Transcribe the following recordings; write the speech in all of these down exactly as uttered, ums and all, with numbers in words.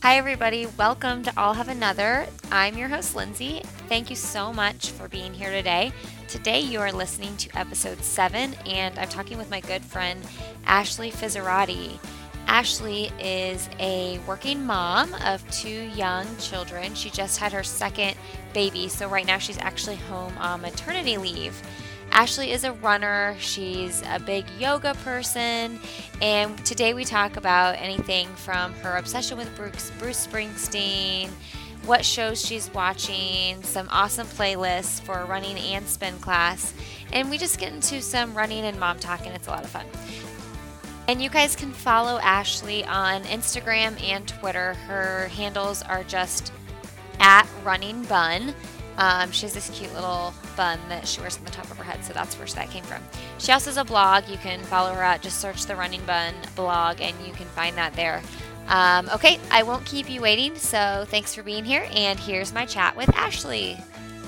Hi, everybody. Welcome to All Have Another. I'm your host, Lindsay. Thank you so much for being here today. Today, you are listening to episode seven, and I'm talking with my good friend, Ashley Fizzerati. Ashley is a working mom of two young children. She just had her second baby, so right now she's actually home on maternity leave. Ashley is a runner, she's a big yoga person, and today we talk about anything from her obsession with Bruce, Bruce Springsteen, what shows she's watching, some awesome playlists for running and spin class, and we just get into some running and mom talk, and it's a lot of fun. And you guys can follow Ashley on Instagram and Twitter. Her handles are just at Running Bun. Um, she has this cute little bun that she wears on the top of her head, so that's where that came from. She also has a blog. You can follow her at, just search the Running Bun blog, and you can find that there. Um, okay, I won't keep you waiting, so thanks for being here, and here's my chat with Ashley.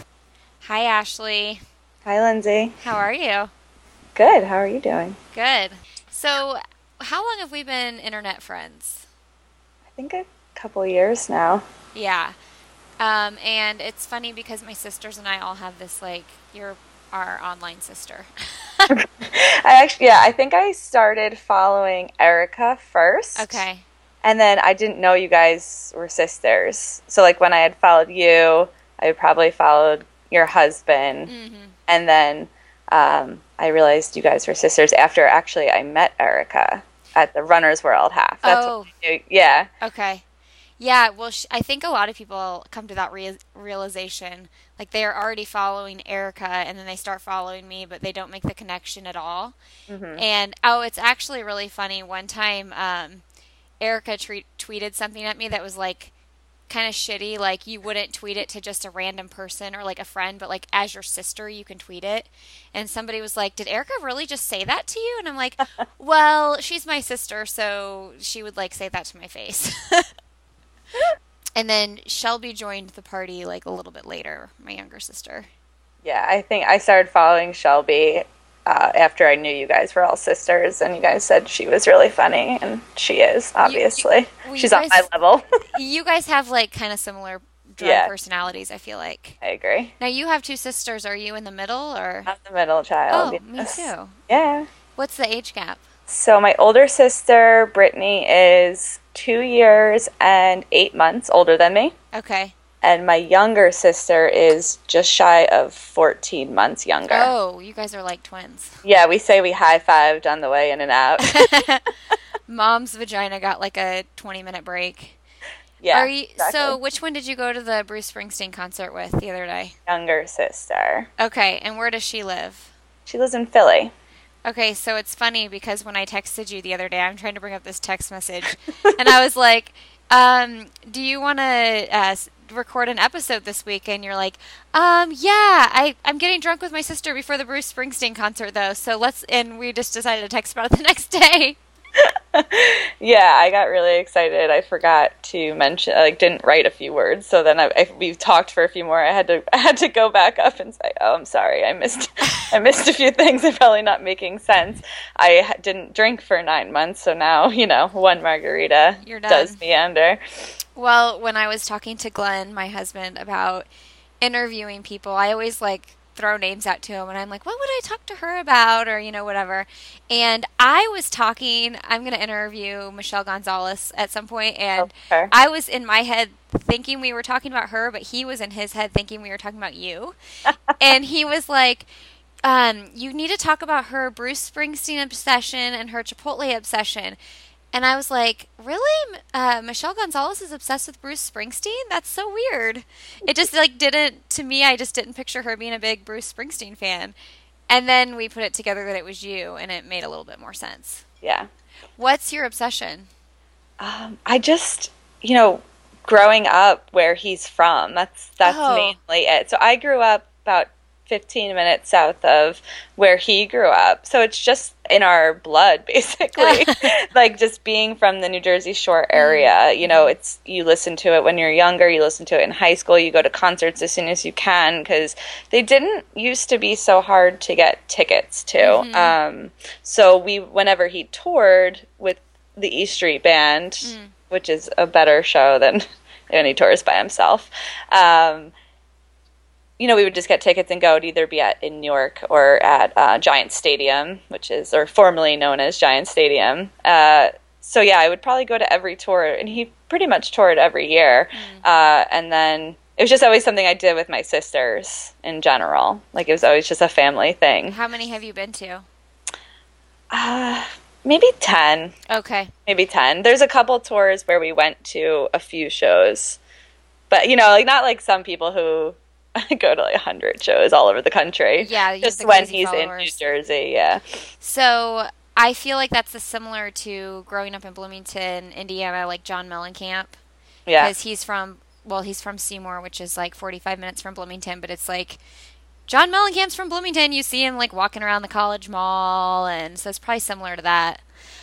Hi, Ashley. Hi, Lindsay. How are you? Good. How are you doing? Good. So, how long have we been internet friends? I think a couple years now. Yeah. Um, and it's funny because my sisters and I all have this, like, you're our online sister. I actually, yeah, I think I started following Erica first. Okay. And then I didn't know you guys were sisters. So, like, when I had followed you, I probably followed your husband. Mm-hmm. And then um, I realized you guys were sisters after actually I met Erica at the Runner's World half. That's Oh. what I knew. Yeah. Okay. Yeah, well, sh- I think a lot of people come to that rea- realization. Like, they are already following Erica, and then they start following me, but they don't make the connection at all. Mm-hmm. And, oh, it's actually really funny. One time, um, Erica tre- tweeted something at me that was, like, kind of shitty. Like, you wouldn't tweet it to just a random person or, like, a friend, but, like, as your sister, you can tweet it. And somebody was like, did Erica really just say that to you? And I'm like, well, she's my sister, so she would, like, say that to my face. And then Shelby joined the party like a little bit later, my younger sister. Yeah, I think I started following Shelby uh, after I knew you guys were all sisters, and you guys said she was really funny, and she is, obviously. You, you, She's guys, on my level. You guys have like kind of similar drug Yeah. personalities, I feel like. I agree. Now you have two sisters. Are you in the middle or? I'm the middle child. Oh, yes. me too. Yeah. What's the age gap? So my older sister, Brittany, is two years and eight months older than me. Okay. And my younger sister is just shy of fourteen months younger. Oh, you guys are like twins. Yeah, we say we high-fived on the way in and out. Mom's vagina got like a twenty minute break. Yeah, Are you, exactly. So which one did you go to the Bruce Springsteen concert with the other day? Younger sister. Okay, and where does she live? She lives in Philly. Okay, so it's funny because when I texted you the other day, I'm trying to bring up this text message, and I was like, um, do you want to uh, record an episode this week? And you're like, um, yeah, I, I'm getting drunk with my sister before the Bruce Springsteen concert, though, so let's, and we just decided to text about it the next day. Yeah, I got really excited. I forgot to mention, like, didn't write a few words. So then I, I, we talked for a few more. I had to, I had to go back up and say, "Oh, I'm sorry, I missed, I missed a few things. I'm probably not making sense. I ha- didn't drink for nine months, so now you know one margarita You're done. does me under." Well, when I was talking to Glenn, my husband, about interviewing people, I always like throw names out to him, and I'm like, what would I talk to her about, or you know, whatever. And I was talking, I'm going to interview Michelle Gonzalez at some point, and Okay. I was in my head thinking we were talking about her, but he was in his head thinking we were talking about you. And he was like, um, you need to talk about her Bruce Springsteen obsession and her Chipotle obsession. And I was like, really? Uh, Michelle Gonzalez is obsessed with Bruce Springsteen? That's so weird. It just, like, didn't, to me, I just didn't picture her being a big Bruce Springsteen fan. And then we put it together that it was you, and it made a little bit more sense. Yeah. What's your obsession? Um, I just, you know, growing up where he's from, that's that's Oh. mainly it. So I grew up about fifteen minutes south of where he grew up. So it's just in our blood, basically. Like, just being from the New Jersey Shore area, you know, it's, you listen to it when you're younger, you listen to it in high school, you go to concerts as soon as you can, because they didn't used to be so hard to get tickets to. Mhm. Um, so we, whenever he toured with the E Street Band, Mm. which is a better show than any tours by himself. Um, you know, we would just get tickets and go. It'd either be at in New York or at uh, Giant Stadium, which is, or formerly known as Giant Stadium. Uh, so yeah, I would probably go to every tour, and he pretty much toured every year. Mm. Uh, and then it was just always something I did with my sisters in general. Like, it was always just a family thing. How many have you been to? Uh, maybe ten. Okay. Maybe ten. There's a couple tours where we went to a few shows. But, you know, like, not like some people who go to like a hundred shows all over the country. Yeah, just when he's followers. In New Jersey, yeah. So I feel like that's a similar to growing up in Bloomington, Indiana, like John Mellencamp. Yeah. Because he's from, well, he's from Seymour, which is like forty-five minutes from Bloomington, but it's like John Mellencamp's from Bloomington. You see him like walking around the College Mall, and so it's probably similar to that.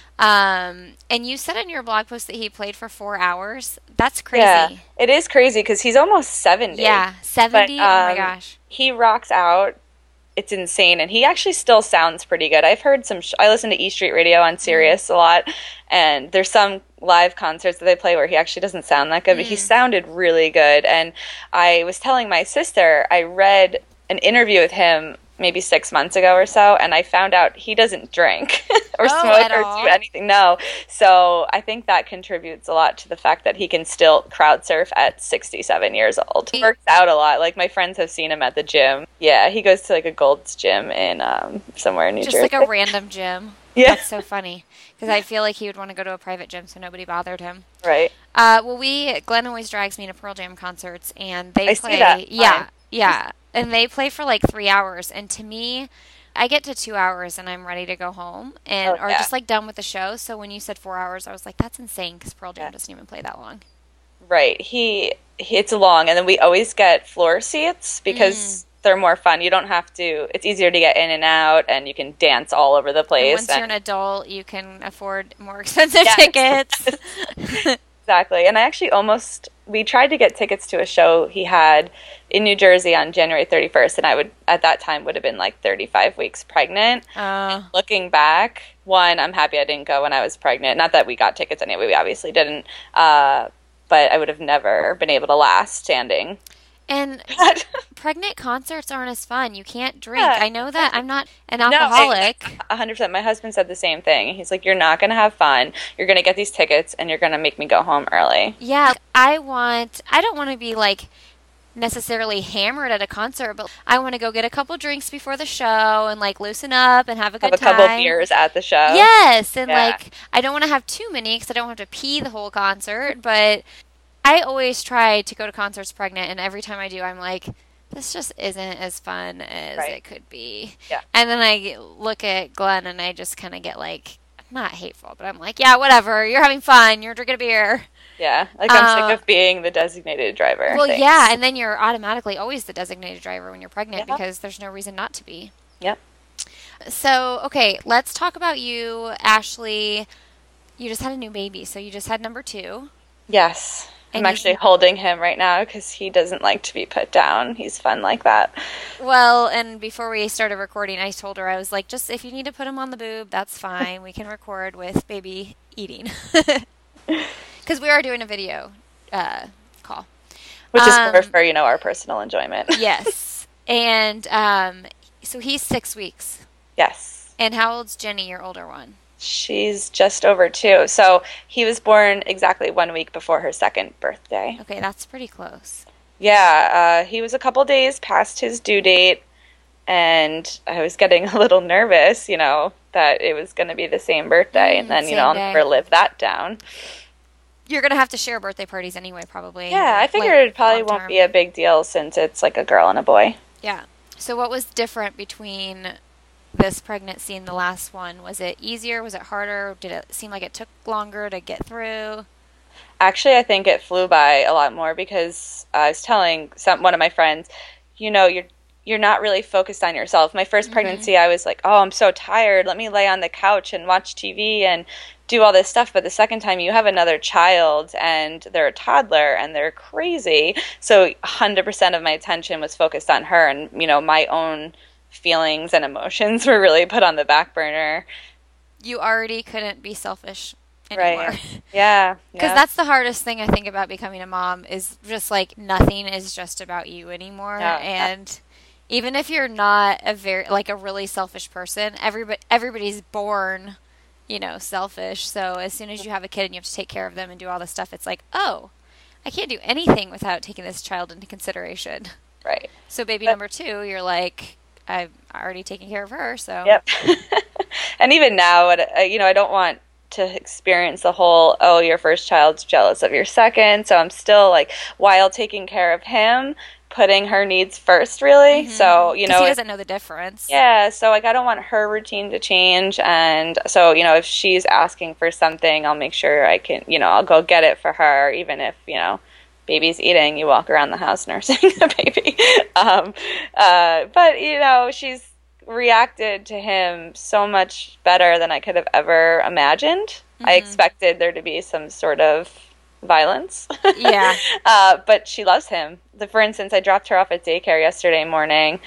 Um, and you said in your blog post that he played for four hours. That's crazy. Yeah, it is crazy because he's almost seventy. Yeah, seventy? But, um, oh my gosh. He rocks out. It's insane. And he actually still sounds pretty good. I've heard some, sh- I listen to E Street Radio on Sirius mm. a lot. And there's some live concerts that they play where he actually doesn't sound that good, mm. but he sounded really good. And I was telling my sister, I read an interview with him maybe six months ago or so, and I found out he doesn't drink or oh, smoke or all? do anything. No. So I think that contributes a lot to the fact that he can still crowd surf at sixty-seven years old. He works out a lot. Like, my friends have seen him at the gym. Yeah, he goes to like a Gold's Gym in um, somewhere in New Just Jersey. Just like a random gym. Yeah. That's so funny. Because I feel like he would want to go to a private gym so nobody bothered him. Right. Uh, well, we, Glenn always drags me to Pearl Jam concerts, and they I play. See that. Yeah. Fine. Yeah. And they play for like three hours. And to me, I get to two hours and I'm ready to go home and oh, or yeah. just like done with the show. So when you said four hours, I was like, that's insane because Pearl Jam yeah. doesn't even play that long. Right. He, he it's long. And then we always get floor seats because mm. they're more fun. You don't have to, it's easier to get in and out, and you can dance all over the place. And once and, you're an adult, you can afford more expensive yes. tickets. Exactly. And I actually almost, we tried to get tickets to a show he had in New Jersey on January thirty-first, and I would, at that time, would have been like thirty-five weeks pregnant. Uh, Looking back, one, I'm happy I didn't go when I was pregnant. Not that we got tickets anyway, we obviously didn't. Uh, but I would have never been able to last standing. And pregnant concerts aren't as fun. You can't drink. Yeah. I know that. I'm not an alcoholic. No, one hundred percent. My husband said the same thing. He's like, you're not going to have fun. You're going to get these tickets, and you're going to make me go home early. Yeah. I want, I don't want to be like necessarily hammered at a concert, but I want to go get a couple drinks before the show and like loosen up and have a good have a time. couple beers at the show. Yes. And yeah. like, I don't want to have too many because I don't have to pee the whole concert, but I always try to go to concerts pregnant, and every time I do, I'm like, this just isn't as fun as right. it could be. Yeah. And then I look at Glenn, and I just kind of get like, not hateful, but I'm like, yeah, whatever. You're having fun. You're drinking a beer. Yeah. Like, I'm uh, sick of being the designated driver. Well, Thanks. yeah, and then you're automatically always the designated driver when you're pregnant yeah. because there's no reason not to be. Yep. So, okay, let's talk about you, Ashley. You just had a new baby, so you just had number two. Yes. And I'm actually holding him right now because he doesn't like to be put down. He's fun like that. Well, and before we started recording, I told her, I was like, just if you need to put him on the boob, that's fine. We can record with baby eating. Because we are doing a video uh, call. Which um, is more for, you know, our personal enjoyment. Yes. And um, so he's six weeks. Yes. And how old's Jenny, your older one? She's just over two. So he was born exactly one week before her second birthday. Okay, that's pretty close. Yeah, uh, he was a couple days past his due date, and I was getting a little nervous, you know, that it was going to be the same birthday, Mm, and then, you same know, I'll day. never live that down. You're going to have to share birthday parties anyway, probably. Yeah, I figured like, it probably long-term. won't be a big deal since it's like a girl and a boy. Yeah. So what was different between this pregnancy and the last one? Was it easier? Was it harder? Did it seem like it took longer to get through? Actually, I think it flew by a lot more because I was telling some one of my friends, you know, you're you're not really focused on yourself. My first Mm-hmm. pregnancy, I was like, oh, I'm so tired. Let me lay on the couch and watch T V and do all this stuff. But the second time you have another child and they're a toddler and they're crazy. So one hundred percent of my attention was focused on her, and, you know, my own feelings and emotions were really put on the back burner. You already couldn't be selfish anymore. Right. Yeah. Because yeah. that's the hardest thing I think about becoming a mom is just like nothing is just about you anymore. No, and no. Even if you're not a very like a really selfish person, everybody everybody's born, you know, selfish. So as soon as you have a kid and you have to take care of them and do all this stuff, it's like, oh, I can't do anything without taking this child into consideration. Right. So baby but, number two, you're like, I've already taken care of her. So yep. And even now, you know, I don't want to experience the whole, oh, your first child's jealous of your second. So I'm still like, while taking care of him, putting her needs first, really. Mm-hmm. So, you know, he doesn't know the difference. Yeah. So like, I don't want her routine to change. And so, you know, if she's asking for something, I'll make sure I can, you know, I'll go get it for her, even if, you know, baby's eating, you walk around the house nursing the baby. Um, uh, but, you know, she's reacted to him so much better than I could have ever imagined. Mm-hmm. I expected there to be some sort of violence. Yeah. uh, but she loves him. The, for instance, I dropped her off at daycare yesterday morning,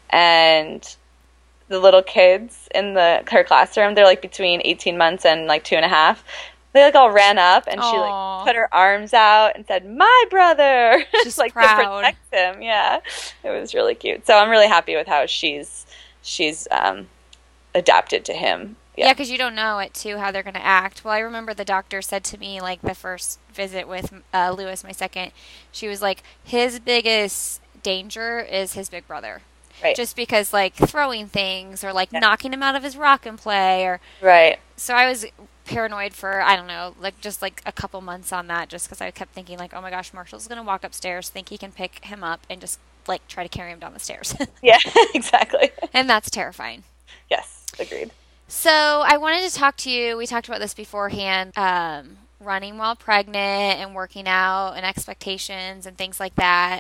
and the little kids in the her classroom, they're like between eighteen months and like two and a half. They like all ran up, and Aww. She like put her arms out and said, "My brother," just like proud. To protect him. Yeah, it was really cute. So I'm really happy with how she's she's um, adapted to him. Yeah, because yeah, you don't know it too how they're going to act. Well, I remember the doctor said to me like the first visit with uh, Lewis, my second. She was like, his biggest danger is his big brother. Right. Just because like throwing things or like yeah. knocking him out of his rock and play or right. So I was paranoid for, I don't know, like just like a couple months on that just because I kept thinking like, oh my gosh, Marshall's going to walk upstairs, think he can pick him up and just like try to carry him down the stairs. Yeah, exactly. And that's terrifying. Yes, agreed. So I wanted to talk to you, we talked about this beforehand, um, running while pregnant and working out and expectations and things like that.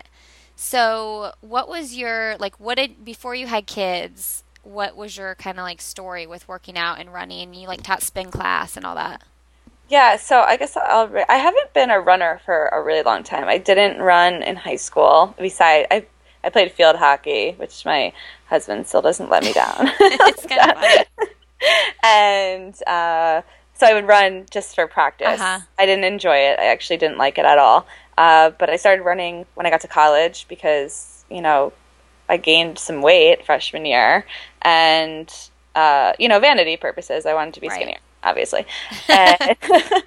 So what was your, like what did, before you had kids, what was your kind of like story with working out and running? You like taught spin class and all that. Yeah, so I guess I'll. I haven't been a runner for a really long time. I didn't run in high school. Besides, I I played field hockey, which my husband still doesn't let me down. It's kind of funny. And uh, so I would run just for practice. Uh-huh. I didn't enjoy it. I actually didn't like it at all. Uh, but I started running when I got to college because, you know, I gained some weight freshman year, and uh, you know, vanity purposes, I wanted to be right. skinnier, obviously. And,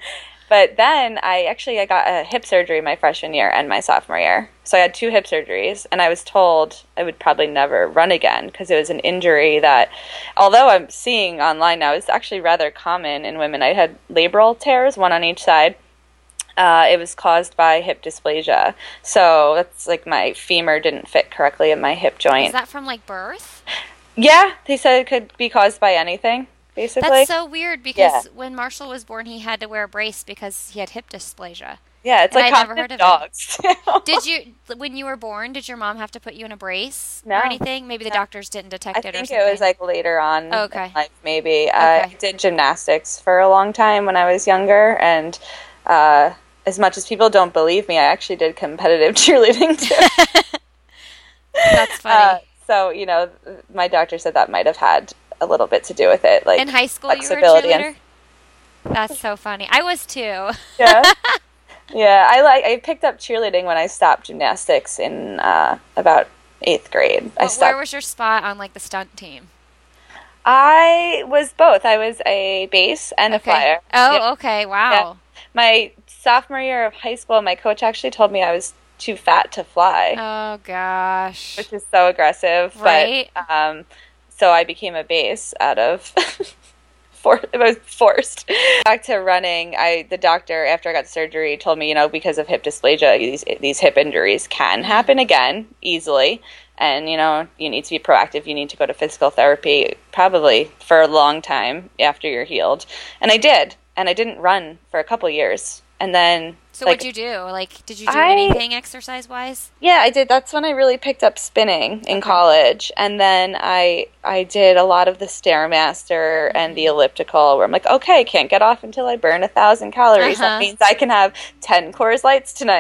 but then I actually I got a hip surgery my freshman year and my sophomore year. So I had two hip surgeries, and I was told I would probably never run again because it was an injury that, although I'm seeing online now, is actually rather common in women. I had labral tears, one on each side. Uh, it was caused by hip dysplasia. So that's like my femur didn't fit correctly in my hip joint. Is that from like birth? Yeah, they said it could be caused by anything, basically. That's so weird because yeah. when Marshall was born, he had to wear a brace because he had hip dysplasia. Yeah, it's and like I'd never heard of dogs. It. Did you, when you were born, did your mom have to put you in a brace no. or anything? Maybe the no. doctors didn't detect I it or something. I think it was like later on okay. in life, maybe. Okay. Uh, I did gymnastics for a long time when I was younger, and uh, as much as people don't believe me, I actually did competitive cheerleading too. That's funny. Uh, so, you know, my doctor said that might have had a little bit to do with it. Like in high school, you were a cheerleader? And... That's so funny. I was too. Yeah. Yeah, I like. I picked up cheerleading when I stopped gymnastics in uh, about eighth grade. Well, I stopped. Where was your spot on like the stunt team? I was both. I was a base and okay. a flyer. Oh, yeah. okay. Wow. Yeah. My sophomore year of high school, my coach actually told me I was too fat to fly. Oh gosh. Which is so aggressive, right? But um, so I became a base out of. For, it was forced. Back to running, I the doctor, after I got surgery, told me, you know, because of hip dysplasia, these these hip injuries can happen again easily. And, you know, you need to be proactive. You need to go to physical therapy probably for a long time after you're healed. And I did. And I didn't run for a couple years. And then... So like, what'd you do? Like, did you do I, anything exercise-wise? Yeah, I did. That's when I really picked up spinning in college. And then I I did a lot of the Stairmaster and the elliptical where I'm like, okay, can't get off until I burn a thousand calories. Uh-huh. That means I can have ten Coors Lights tonight.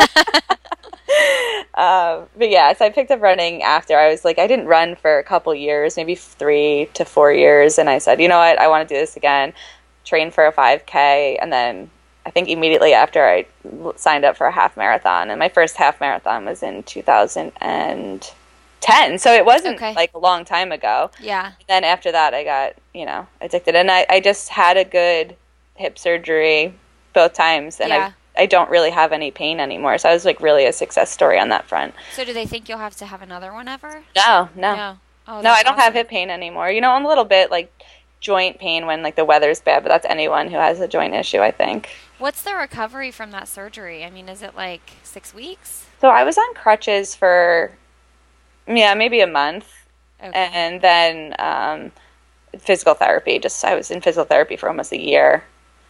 um, but yeah, so I picked up running after. I was like, I didn't run for a couple years, maybe three to four years. And I said, you know what, I want to do this again. trained for a five K, and then I think immediately after I signed up for a half marathon, and my first half marathon was in two thousand ten, so it wasn't Okay. like a long time ago. Yeah. And then after that, I got, you know, addicted, and I, I just had a good hip surgery both times, and Yeah. I I don't really have any pain anymore, so I was like really a success story on that front. So do they think you'll have to have another one ever? No, no, No. Oh, no, that's I don't have awesome. hip pain anymore. You know, I'm a little bit like joint pain when like the weather's bad, but that's anyone who has a joint issue, I think. What's the recovery from that surgery? I mean, is it like six weeks? So I was on crutches for, yeah, maybe a month, Okay. and then um, physical therapy. Just I was in physical therapy for almost a year.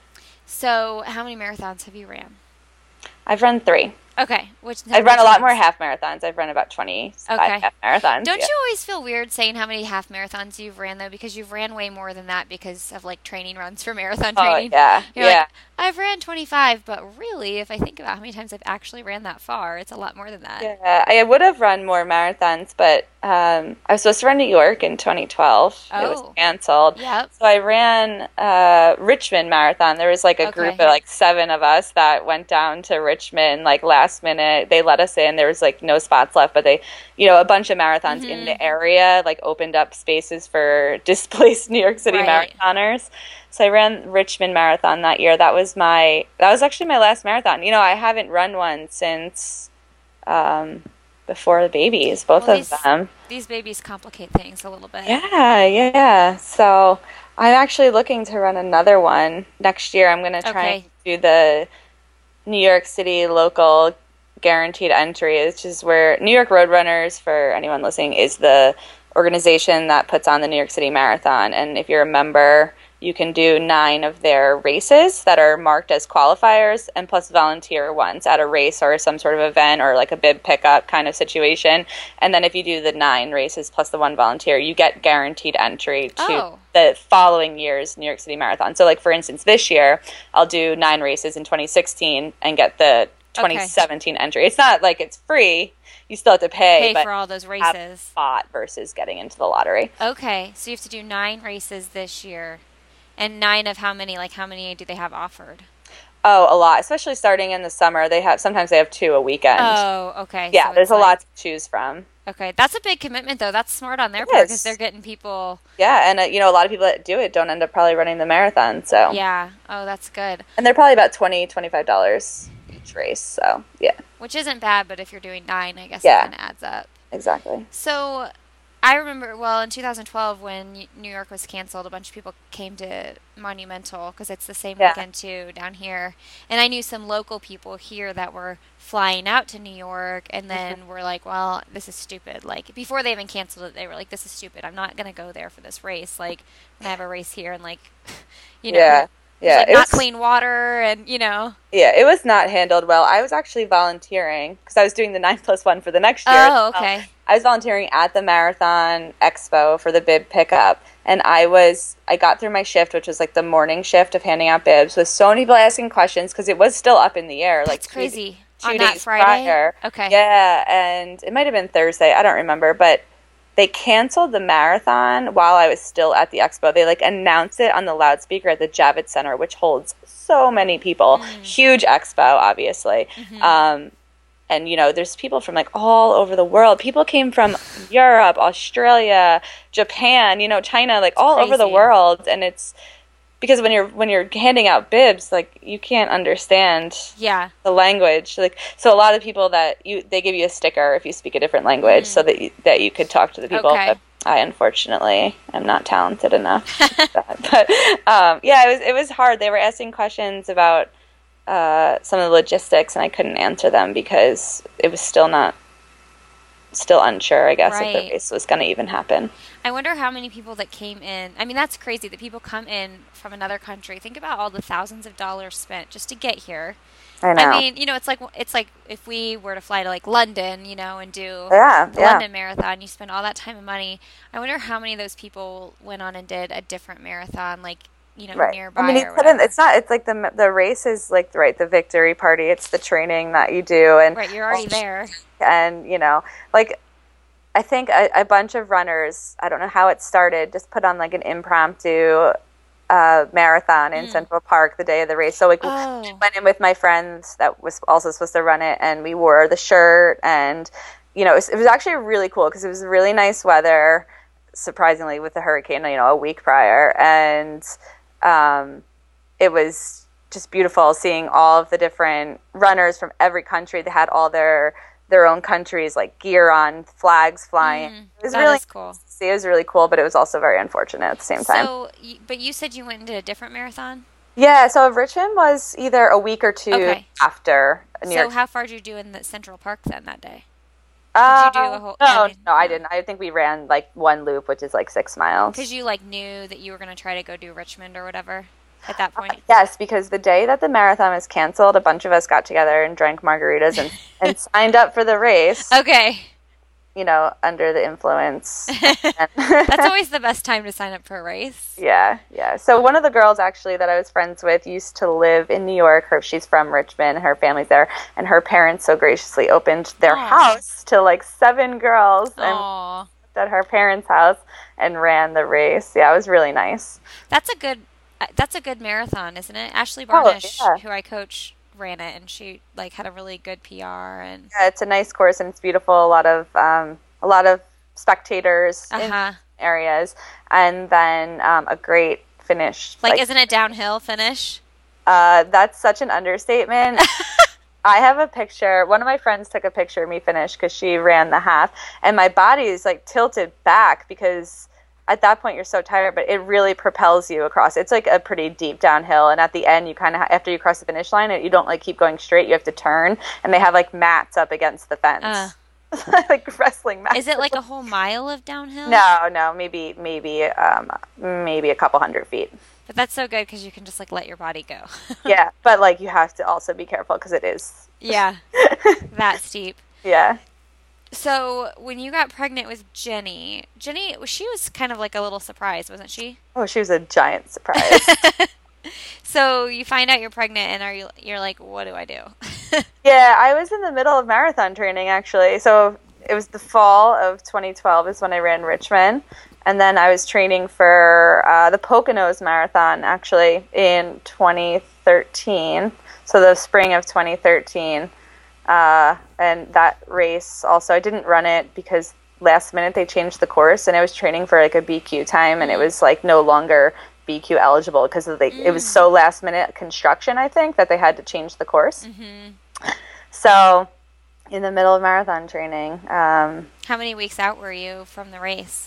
So how many marathons have you ran? I've run three. Okay. Which I've run a which lot more ones? half marathons. I've run about twenty-five Okay. half marathons. Don't yeah. you always feel weird saying how many half marathons you've ran though? Because you've ran way more than that because of like training runs for marathon Oh, training. yeah, You're yeah. like, I've ran twenty-five, but really, if I think about how many times I've actually ran that far, it's a lot more than that. Yeah, I would have run more marathons, but um, I was supposed to run New York in twenty twelve. It was Oh. canceled. Yep. So I ran uh, Richmond Marathon. There was like a Okay. group of like seven of us that went down to Richmond like last minute. They let us in. There was like no spots left, but they, you know, a bunch of marathons in the area like opened up spaces for displaced New York City Right. marathoners. So I ran Richmond Marathon that year. That was my that was actually my last marathon. You know, I haven't run one since um, before the babies, both Well, of these- them. These babies complicate things a little bit. Yeah, yeah. So I'm actually looking to run another one next year. I'm going to try Okay. and do the New York City local guaranteed entry, which is where New York Roadrunners, for anyone listening, is the organization that puts on the New York City Marathon. And if you're a member, you can do nine of their races that are marked as qualifiers and plus volunteer ones at a race or some sort of event or like a bib pickup kind of situation. And then if you do the nine races plus the one volunteer, you get guaranteed entry to Oh. the following year's New York City Marathon. So like for instance, this year I'll do nine races in twenty sixteen and get the twenty seventeen entry. It's not like it's free. You still have to pay, Pay but for all those have a races. spot versus getting into the lottery. Okay, so you have to do nine races this year. And nine of how many? Like how many do they have offered? Oh, a lot, especially starting in the summer. They have sometimes they have two a weekend. Oh, okay. yeah, so there's it's a like- lot to choose from. Okay, that's a big commitment though. That's smart on their It part is. because they're getting people. Yeah, and uh, you know a lot of people that do it don't end up probably running the marathon. So Yeah. Oh, that's good. and they're probably about twenty, twenty-five dollars each race. So yeah, Which isn't bad, but if you're doing nine, I guess Yeah. it kind of adds up. exactly. So, I remember, well, in two thousand twelve when y- New York was canceled, a bunch of people came to Monumental because it's the same Yeah. weekend too down here. And I knew some local people here that were flying out to New York and then were like, well, this is stupid. Like, before they even canceled it, they were like, this is stupid. I'm not going to go there for this race. Like, when I have a race here and, like, you know, Yeah, there's, yeah. like, it not was- clean water and, you know. Yeah, it was not handled well. I was actually volunteering because I was doing the nine plus one for the next year. Oh, as well. okay. I was volunteering at the Marathon Expo for the bib pickup, and I was I got through my shift, which was like the morning shift of handing out bibs, with so many people asking questions because it was still up in the air. That's like crazy. Two, On two that days Friday? prior. Okay. Yeah, and it might have been Thursday. I don't remember, but they canceled the marathon while I was still at the expo. They like announced it on the loudspeaker at the Javits Center, which holds so many people. Mm. Huge expo, obviously. Mhm. Um, and you know, there's people from like all over the world. People came from Europe, Australia, Japan, you know, China, like all over the crazy. world. And it's because when you're when you're handing out bibs, like you can't understand Yeah. the language. Like so, a lot of people that you they give you a sticker if you speak a different language, Mm. so that you, that you could talk to the people. Okay. But I unfortunately am not talented enough. to do that. But um, yeah, it was it was hard. They were asking questions about uh, some of the logistics, and I couldn't answer them because it was still not still unsure. I guess if Right. the race was going to even happen. I wonder how many people that came in. I mean, that's crazy that people come in from another country. Think about all the thousands of dollars spent just to get here. I know. I mean, you know, it's like it's like if we were to fly to like London, you know, and do yeah, the yeah. London Marathon, you spend all that time and money. I wonder how many of those people went on and did a different marathon, like you know, Right. nearby I mean, or it's, whatever. it's not. It's like the the race is like right the victory party. It's the training that you do, and Right, you're already there. and you know, like I think a, a bunch of runners. I don't know how it started. Just put on like an impromptu uh, marathon in Mm. Central Park the day of the race. So like Oh. I went in with my friends that was also supposed to run it, and we wore the shirt, and you know, it was, it was actually really cool because it was really nice weather, surprisingly, with the hurricane, you know, a week prior, and um, it was just beautiful seeing all of the different runners from every country. They had all their their own countries like gear on, flags flying. Mm, it was that really is cool. see, it was really cool, but it was also very unfortunate at the same time. So, y- but you said you went into a different marathon? Yeah, so Richmond was either a week or two Okay. after New So York. how far did you do in the Central Park then that day? Uh, Did you do a whole- no, I mean, no, I no. didn't. I think we ran like one loop, which is like six miles. Because you like knew that you were going to try to go do Richmond or whatever at that point? Yes, because the day that the marathon was canceled, a bunch of us got together and drank margaritas and, and signed up for the race, Okay. you know, under the influence. That's always the best time to sign up for a race. Yeah, yeah. So one of the girls actually that I was friends with used to live in New York. Her, she's from Richmond. Her family's there, and her parents so graciously opened their Aw. house to like seven girls and Aw. at her parents' house and ran the race. Yeah, it was really nice. That's a good uh, that's a good marathon, isn't it? Ashley Oh, Barnish, yeah. who I coach, ran it, and she like had a really good P R and Yeah, it's a nice course and it's beautiful. A lot of um, a lot of spectators in uh-huh. areas, and then um, a great finish. Like, isn't it downhill finish? uh, that's such an understatement. I have a picture. One of my friends took a picture of me finish because she ran the half, and my body is like tilted back because at that point you're so tired, but it really propels you across. It's like a pretty deep downhill, and at the end you kind of ha- after you cross the finish line, you don't like keep going straight. You have to turn, and they have like mats up against the fence, Uh, like wrestling mats. is it like a whole mile of downhill? No, no, maybe maybe um, maybe a couple hundred feet. But that's so good because you can just like let your body go. Yeah, but like you have to also be careful because it is. Yeah, that steep. Yeah. So when you got pregnant with Jenny, Jenny, she was kind of like a little surprise, wasn't she? Oh, she was a giant surprise. So you find out you're pregnant, and are you? You're like, what do I do? Yeah, I was in the middle of marathon training actually. So it was the fall of twenty twelve is when I ran Richmond, and then I was training for uh, the Poconos Marathon actually in twenty thirteen. So the spring of twenty thirteen, uh, and that race also I didn't run it because last minute they changed the course, and I was training for like a B Q time, and it was like no longer B Q eligible because of the, Mm. it was so last minute construction, I think, that they had to change the course. hmm So, in the middle of marathon training, um, How many weeks out were you from the race?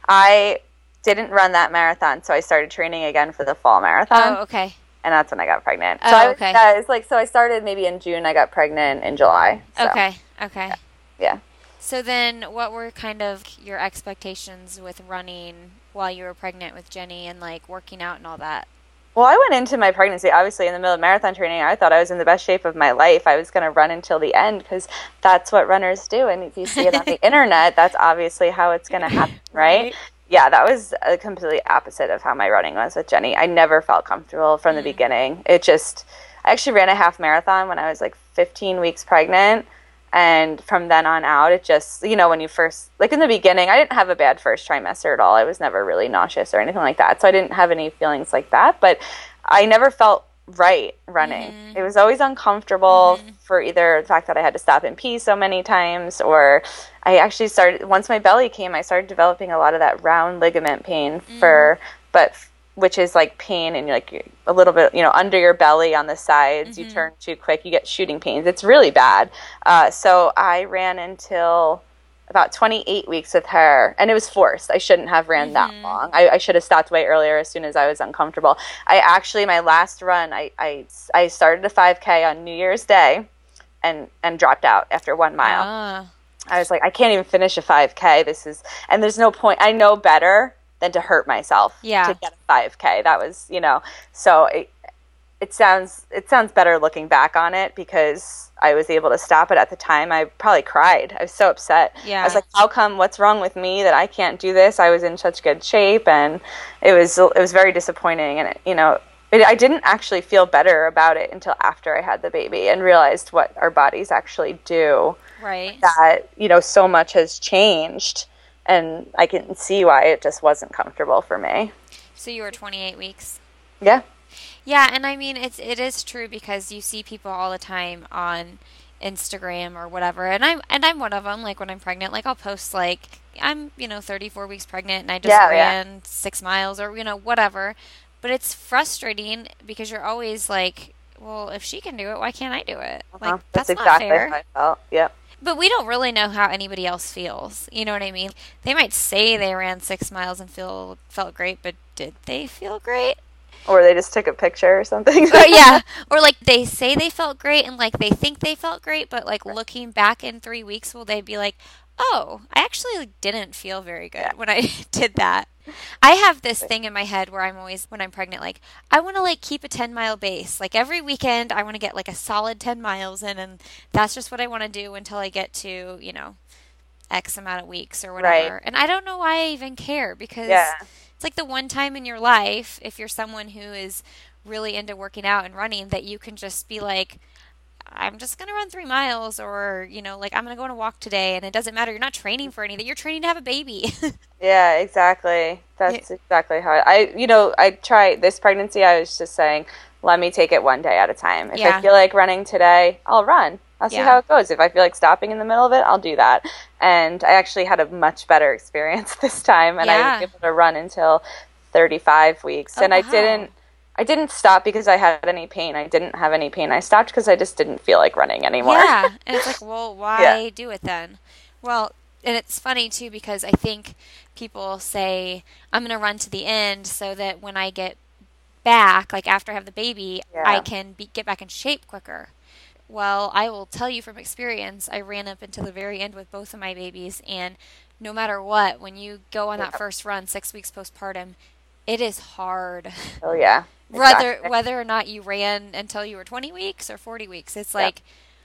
I didn't run that marathon, so I started training again for the fall marathon, Oh, okay. and that's when I got pregnant. Oh, so I was, okay. yeah, it's like so I started maybe in June. I got pregnant in July. So, Okay. Okay. Yeah. So then, what were kind of your expectations with running while you were pregnant with Jenny and like working out and all that? Well, I went into my pregnancy, obviously, in the middle of marathon training. I thought I was in the best shape of my life. I was going to run until the end because that's what runners do. And if you see it on the internet, that's obviously how it's going to happen, right? Right. Yeah, that was a completely opposite of how my running was with Jenny. I never felt comfortable from the Mm. beginning. It just, I actually ran a half marathon when I was like fifteen weeks pregnant. And from then on out, it just, you know, when you first, like in the beginning, I didn't have a bad first trimester at all. I was never really nauseous or anything like that. So I didn't have any feelings like that. But I never felt right running. Mhm. It was always uncomfortable Mhm. for either the fact that I had to stop and pee so many times, or I actually started, once my belly came, I started developing a lot of that round ligament pain for, but which is like pain and like a little bit, you know, under your belly on the sides. Mhm. You turn too quick, you get shooting pains. It's really bad. Uh, so I ran until about twenty-eight weeks with her, and it was forced. I shouldn't have ran that Mhm. long. I, I should have stopped way earlier as soon as I was uncomfortable. I actually, my last run, I, I, I started a five K on New Year's Day and, and dropped out after one mile. Ah. I was like, I can't even finish a five K. This is, and there's no point. I know better than to hurt myself Yeah. to get a five K. That was, you know, so it, it sounds, it sounds better looking back on it because I was able to stop it at the time. I probably cried. I was so upset. Yeah. I was like, how come, what's wrong with me that I can't do this? I was in such good shape, and it was, it was very disappointing. And, it, you know, it, I didn't actually feel better about it until after I had the baby and realized what our bodies actually do. Right. That, you know, so much has changed, and I can see why it just wasn't comfortable for me. So you were twenty-eight weeks. Yeah. Yeah, and I mean it's it is true because you see people all the time on Instagram or whatever, and I'm and I'm one of them. Like when I'm pregnant, like I'll post like I'm you know thirty-four weeks pregnant and I just Yeah, yeah. ran six miles or you know whatever. But it's frustrating because you're always like, well, if she can do it, why can't I do it? Like Uh-huh. That's that's not exactly how fair. I felt. Yep. But we don't really know how anybody else feels. You know what I mean? They might say they ran six miles and feel felt great, but did they feel great? Or they just took a picture or something. Or yeah, or like they say they felt great and like they think they felt great, but like Right. looking back in three weeks, will they be like, "Oh, I actually like, didn't feel very Yeah. good when I did that." I have this thing in my head where I'm always when I'm pregnant, like I want to like keep a ten mile base. Like every weekend, I want to get like a solid ten miles in, and that's just what I want to do until I get to you know X amount of weeks or Right. whatever. And I don't know why I even care Yeah. because it's like the one time in your life, if you're someone who is really into working out and running, that you can just be like, I'm just going to run three miles or, you know, like I'm going to go on a walk today. And it doesn't matter. You're not training for anything. You're training to have a baby. Yeah, exactly. Yeah. That's exactly how I, you know, I try this pregnancy. I was just saying, let me take it one day at a time. If Yeah. I feel like running today, I'll run. I'll see Yeah. how it goes. If I feel like stopping in the middle of it, I'll do that. And I actually had a much better experience this time, and I Yeah. was able to run until thirty-five weeks. Oh, And I wow. didn't, I didn't stop because I had any pain. I didn't have any pain. I stopped because I just didn't feel like running anymore. Yeah. And it's like, well, why Yeah. do it then? Well, and it's funny too because I think people say, I'm going to run to the end so that when I get back, like after I have the baby, I Yeah. can be, get back in shape quicker. Well, I will tell you from experience, I ran up until the very end with both of my babies, and no matter what, when you go on that Yeah. first run, six weeks postpartum, it is hard. Oh, yeah. Whether Exactly. whether or not you ran until you were twenty weeks or forty weeks, it's Yeah. like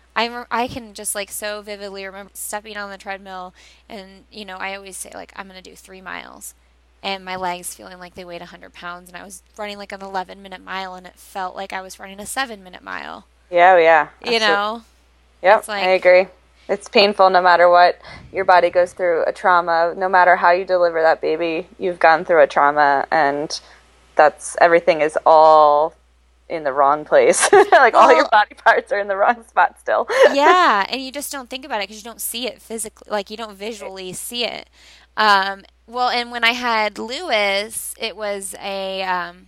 I I can just like so vividly remember stepping on the treadmill, and you know I always say like I'm gonna do three miles, and my legs feeling like they weighed a hundred pounds, and I was running like an eleven minute mile, and it felt like I was running a seven minute mile. Yeah, oh, yeah. You Absolutely. know, Yep, it's like I agree. It's painful no matter what. Your body goes through a trauma. No matter how you deliver that baby, you've gone through a trauma, and that's everything is all in the wrong place. Like all your well, body parts are in the wrong spot still. yeah, and you just don't think about it because you don't see it physically, like you don't visually see it. Um, well, and when I had Lewis, it was a um,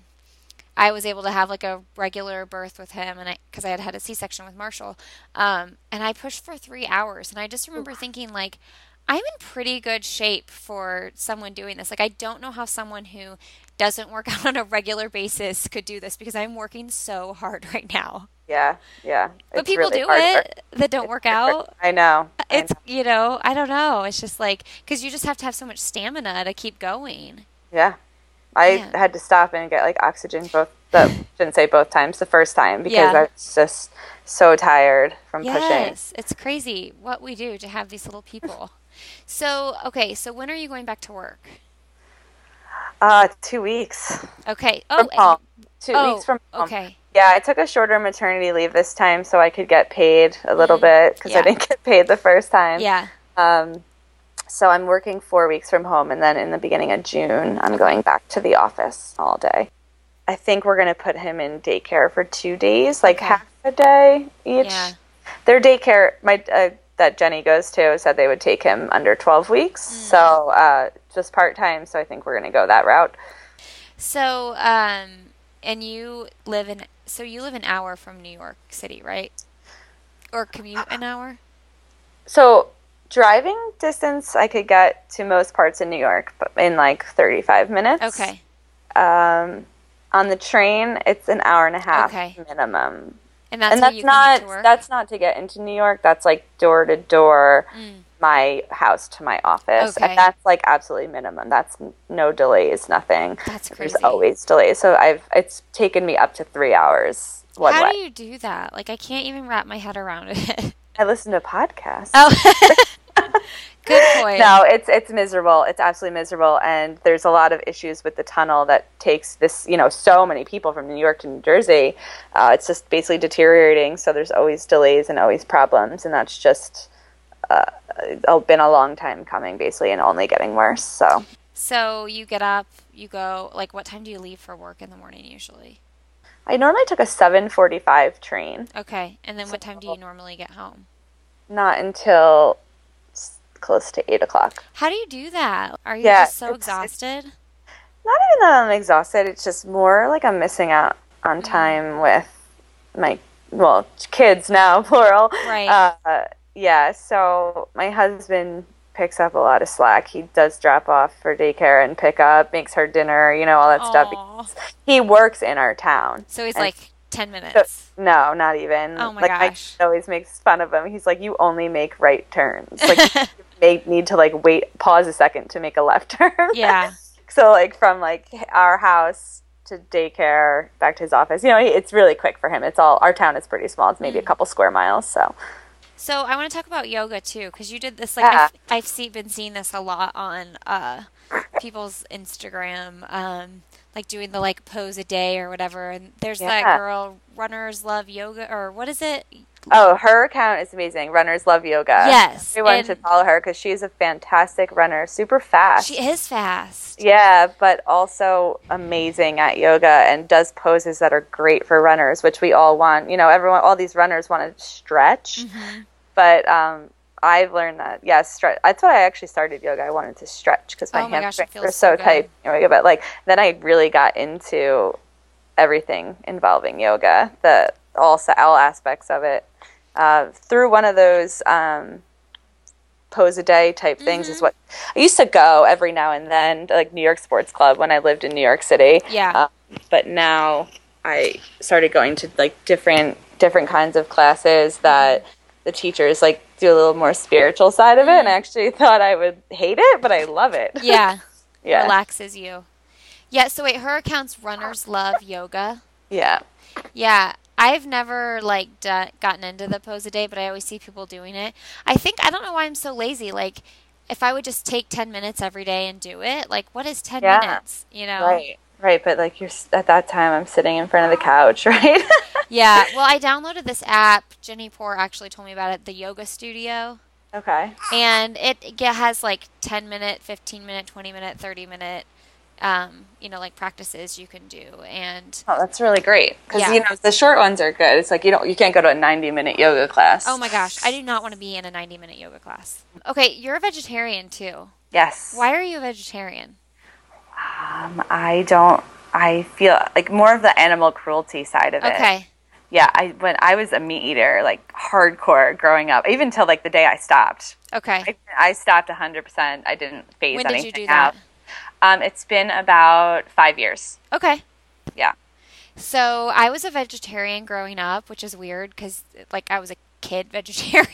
I was able to have like a regular birth with him, and I because I had had a C-section with Marshall, um, and I pushed for three hours, and I just remember thinking like, I'm in pretty good shape for someone doing this. Like I don't know how someone who doesn't work out on a regular basis could do this because I'm working so hard right now. Yeah, yeah. But It's people really do hard work. it that don't It's work hard work. out. I know. I It's know. you know I don't know. It's just like because you just have to have so much stamina to keep going. Yeah. I Man. had to stop and get like oxygen both the shouldn't say both times, the first time because Yeah. I was just so tired from pushing. Yes, it's crazy what we do to have these little people. So, okay, so when are you going back to work? Uh, two weeks Okay. from Oh, home. and- Two oh, weeks from home. okay. Yeah, I took a shorter maternity leave this time so I could get paid a little Mhm. bit because Yeah. I didn't get paid the first time. Yeah. Um, so I'm working four weeks from home, and then in the beginning of June, I'm going back to the office all day. I think we're going to put him in daycare for two days, like Okay. half a day each. Yeah. Their daycare, my uh, that Jenny goes to, said they would take him under twelve weeks, Mm. so uh, just part time. So I think we're going to go that route. So, um, and you live in, so you live an hour from New York City, right? Or commute an hour? So driving distance, I could get to most parts in New York but in like thirty-five minutes. Okay. Um, on the train, it's an hour and a half Okay. minimum. And that's and how that's you not commute to work? that's not to get into New York. That's like door to door, Mm. my house to my office, Okay. and that's like absolutely minimum. That's n- no delays, nothing. That's There's crazy. always delays. So I've it's taken me up to three hours one How way. do you do that? Like, I can't even wrap my head around it. I listen to podcasts. Oh, good point. No, it's it's miserable. It's absolutely miserable, and there's a lot of issues with the tunnel that takes this, you know, so many people from New York to New Jersey. Uh, it's just basically deteriorating. So there's always delays and always problems, and that's just uh, uh, been a long time coming, basically, and only getting worse. So So you get up, you go, like, what time do you leave for work in the morning usually? I normally took a seven forty-five train. Okay. And then So what time do you normally get home? not until s- close to eight o'clock. How do you do that? Are you Yeah, just so it's, it's exhausted? not even that I'm exhausted. It's just more like I'm missing out on Mm. time with my, well, kids now, plural. Right. Uh, yeah, so my husband picks up a lot of slack. He does drop off for daycare and pick up, makes her dinner, you know, all that stuff. Aw. He works in our town. So he's And like ten so, minutes. no, not even. Oh my like, my gosh. kid always makes fun of him. He's like, you only make right turns. Like, you may need to, like, wait, pause a second to make a left turn. Yeah. So, like, from, like, our house to daycare, back to his office, you know, it's really quick for him. It's all, our town is pretty small. It's maybe Mm. a couple square miles, so. So I want to talk about yoga too, because you did this. Like Yeah. I've, I've see, been seeing this a lot on uh, people's Instagram, um, like doing the like pose a day or whatever. And there's that Yeah. girl, Runners Love Yoga, or what is it? Oh, her account is amazing. Runners Love Yoga. Yes, Everyone and- should follow her because she's a fantastic runner, super fast. She is fast. Yeah, but also amazing at yoga and does poses that are great for runners, which we all want. You know, everyone, all these runners want to stretch, hmm but um, I've learned that, yes, stretch. That's why I actually started yoga. I wanted to stretch because my Oh my gosh, it hamstrings feels were so so good. tight. Yoga, but like then I really got into everything involving yoga, the all all aspects of it. Uh, through one of those um, pose a day type things is Mhm. what I used to go every now and then, to, like New York Sports Club when I lived in New York City. Yeah. Um, but now I started going to like different different kinds of classes that the teachers like do a little more spiritual side of it, and I actually thought I would hate it, but I love it. Yeah. Yeah. Relaxes you. Yeah. So wait, her account's Runners Love Yoga. Yeah. Yeah, I've never like done, gotten into the pose a day, but I always see people doing it. I think I don't know why I'm so lazy. Like, if I would just take ten minutes every day and do it, like, what is ten Yeah. minutes? You know? Right. Right, but like you're s- at that time I'm sitting in front of the couch, right? Yeah. Well, I downloaded this app. Jenny Poor actually told me about it, the Yoga Studio, Okay. and it, it has like ten minute, fifteen minute, twenty minute, thirty minute, um, you know, like practices you can do, and Oh, that's really great because Yeah. you know the short ones are good. It's like you don't you can't go to a ninety minute yoga class. oh my gosh, I do not want to be in a ninety minute yoga class. Okay, you're a vegetarian too. Yes. Why are you a vegetarian? Um, I don't. I feel like more of the animal cruelty side of it. Okay. Yeah. I when I was a meat eater, like hardcore growing up, even till like the day I stopped. Okay. I, I stopped one hundred percent. I didn't phase When did anything you do that? out. Um, it's been about five years. Okay. Yeah. So I was a vegetarian growing up, which is weird because like I was a kid vegetarian.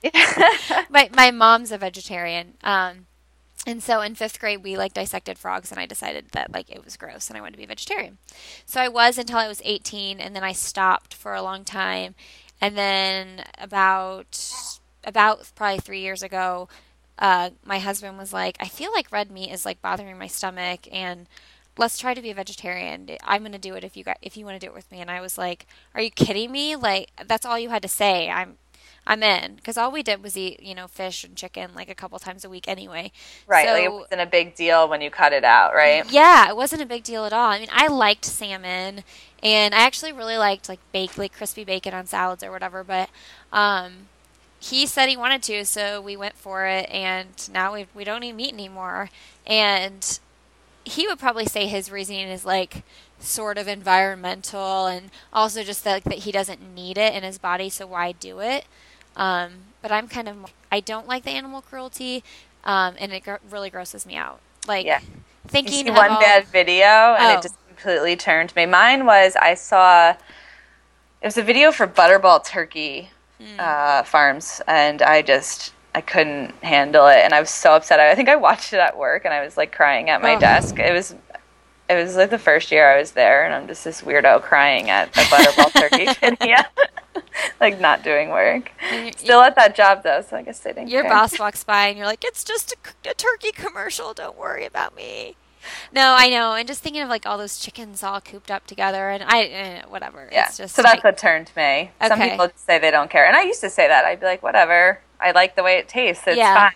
my my mom's a vegetarian. Um, and so in fifth grade we like dissected frogs, and I decided that like it was gross and I wanted to be a vegetarian. So I was until I was eighteen, and then I stopped for a long time. And then about about probably three years ago, uh, my husband was like, I feel like red meat is like bothering my stomach, and let's try to be a vegetarian. I'm gonna do it if you got if you want to do it with me. And I was like, are you kidding me? Like that's all you had to say. I'm I'm in, because all we did was eat, you know, fish and chicken like a couple times a week anyway. Right. So, like it wasn't a big deal when you cut it out, right? yeah, it wasn't a big deal at all. I mean, I liked salmon, and I actually really liked like bake like crispy bacon on salads or whatever. But um, he said he wanted to, so we went for it, and now we we don't eat meat anymore. And he would probably say his reasoning is like sort of environmental, and also just that, that he doesn't need it in his body, so why do it? Um, but I'm kind of I don't like the animal cruelty, um, and it gr- really grosses me out. Like Yeah. You thinking see of one all, bad video and Oh. it just completely turned me. Mine was I saw it was a video for Butterball Turkey Mm. uh, Farms, and I just I couldn't handle it, and I was so upset. I, I think I watched it at work, and I was like crying at my Oh. desk. It was it was like the first year I was there, and I'm just this weirdo crying at a Butterball Turkey video, like not doing work. and y- Still at that job though, so I guess they didn't your care. boss walks by and you're like, it's just a, c- a turkey commercial. Don't worry about me. No, I know. And just thinking of like all those chickens all cooped up together, and I eh, whatever. Yeah. It's just so that's I- what turned me. Some Okay. people just say they don't care. And I used to say that. I'd be like, whatever. I like the way it tastes. It's Yeah. fine.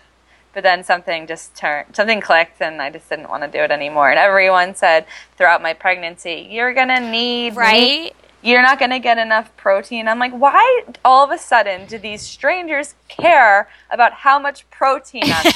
But then something just turned, something clicked, and I just didn't want to do it anymore. And everyone said throughout my pregnancy, you're going to need right? meat. You're not going to get enough protein. I'm like, why all of a sudden do these strangers care about how much protein I'm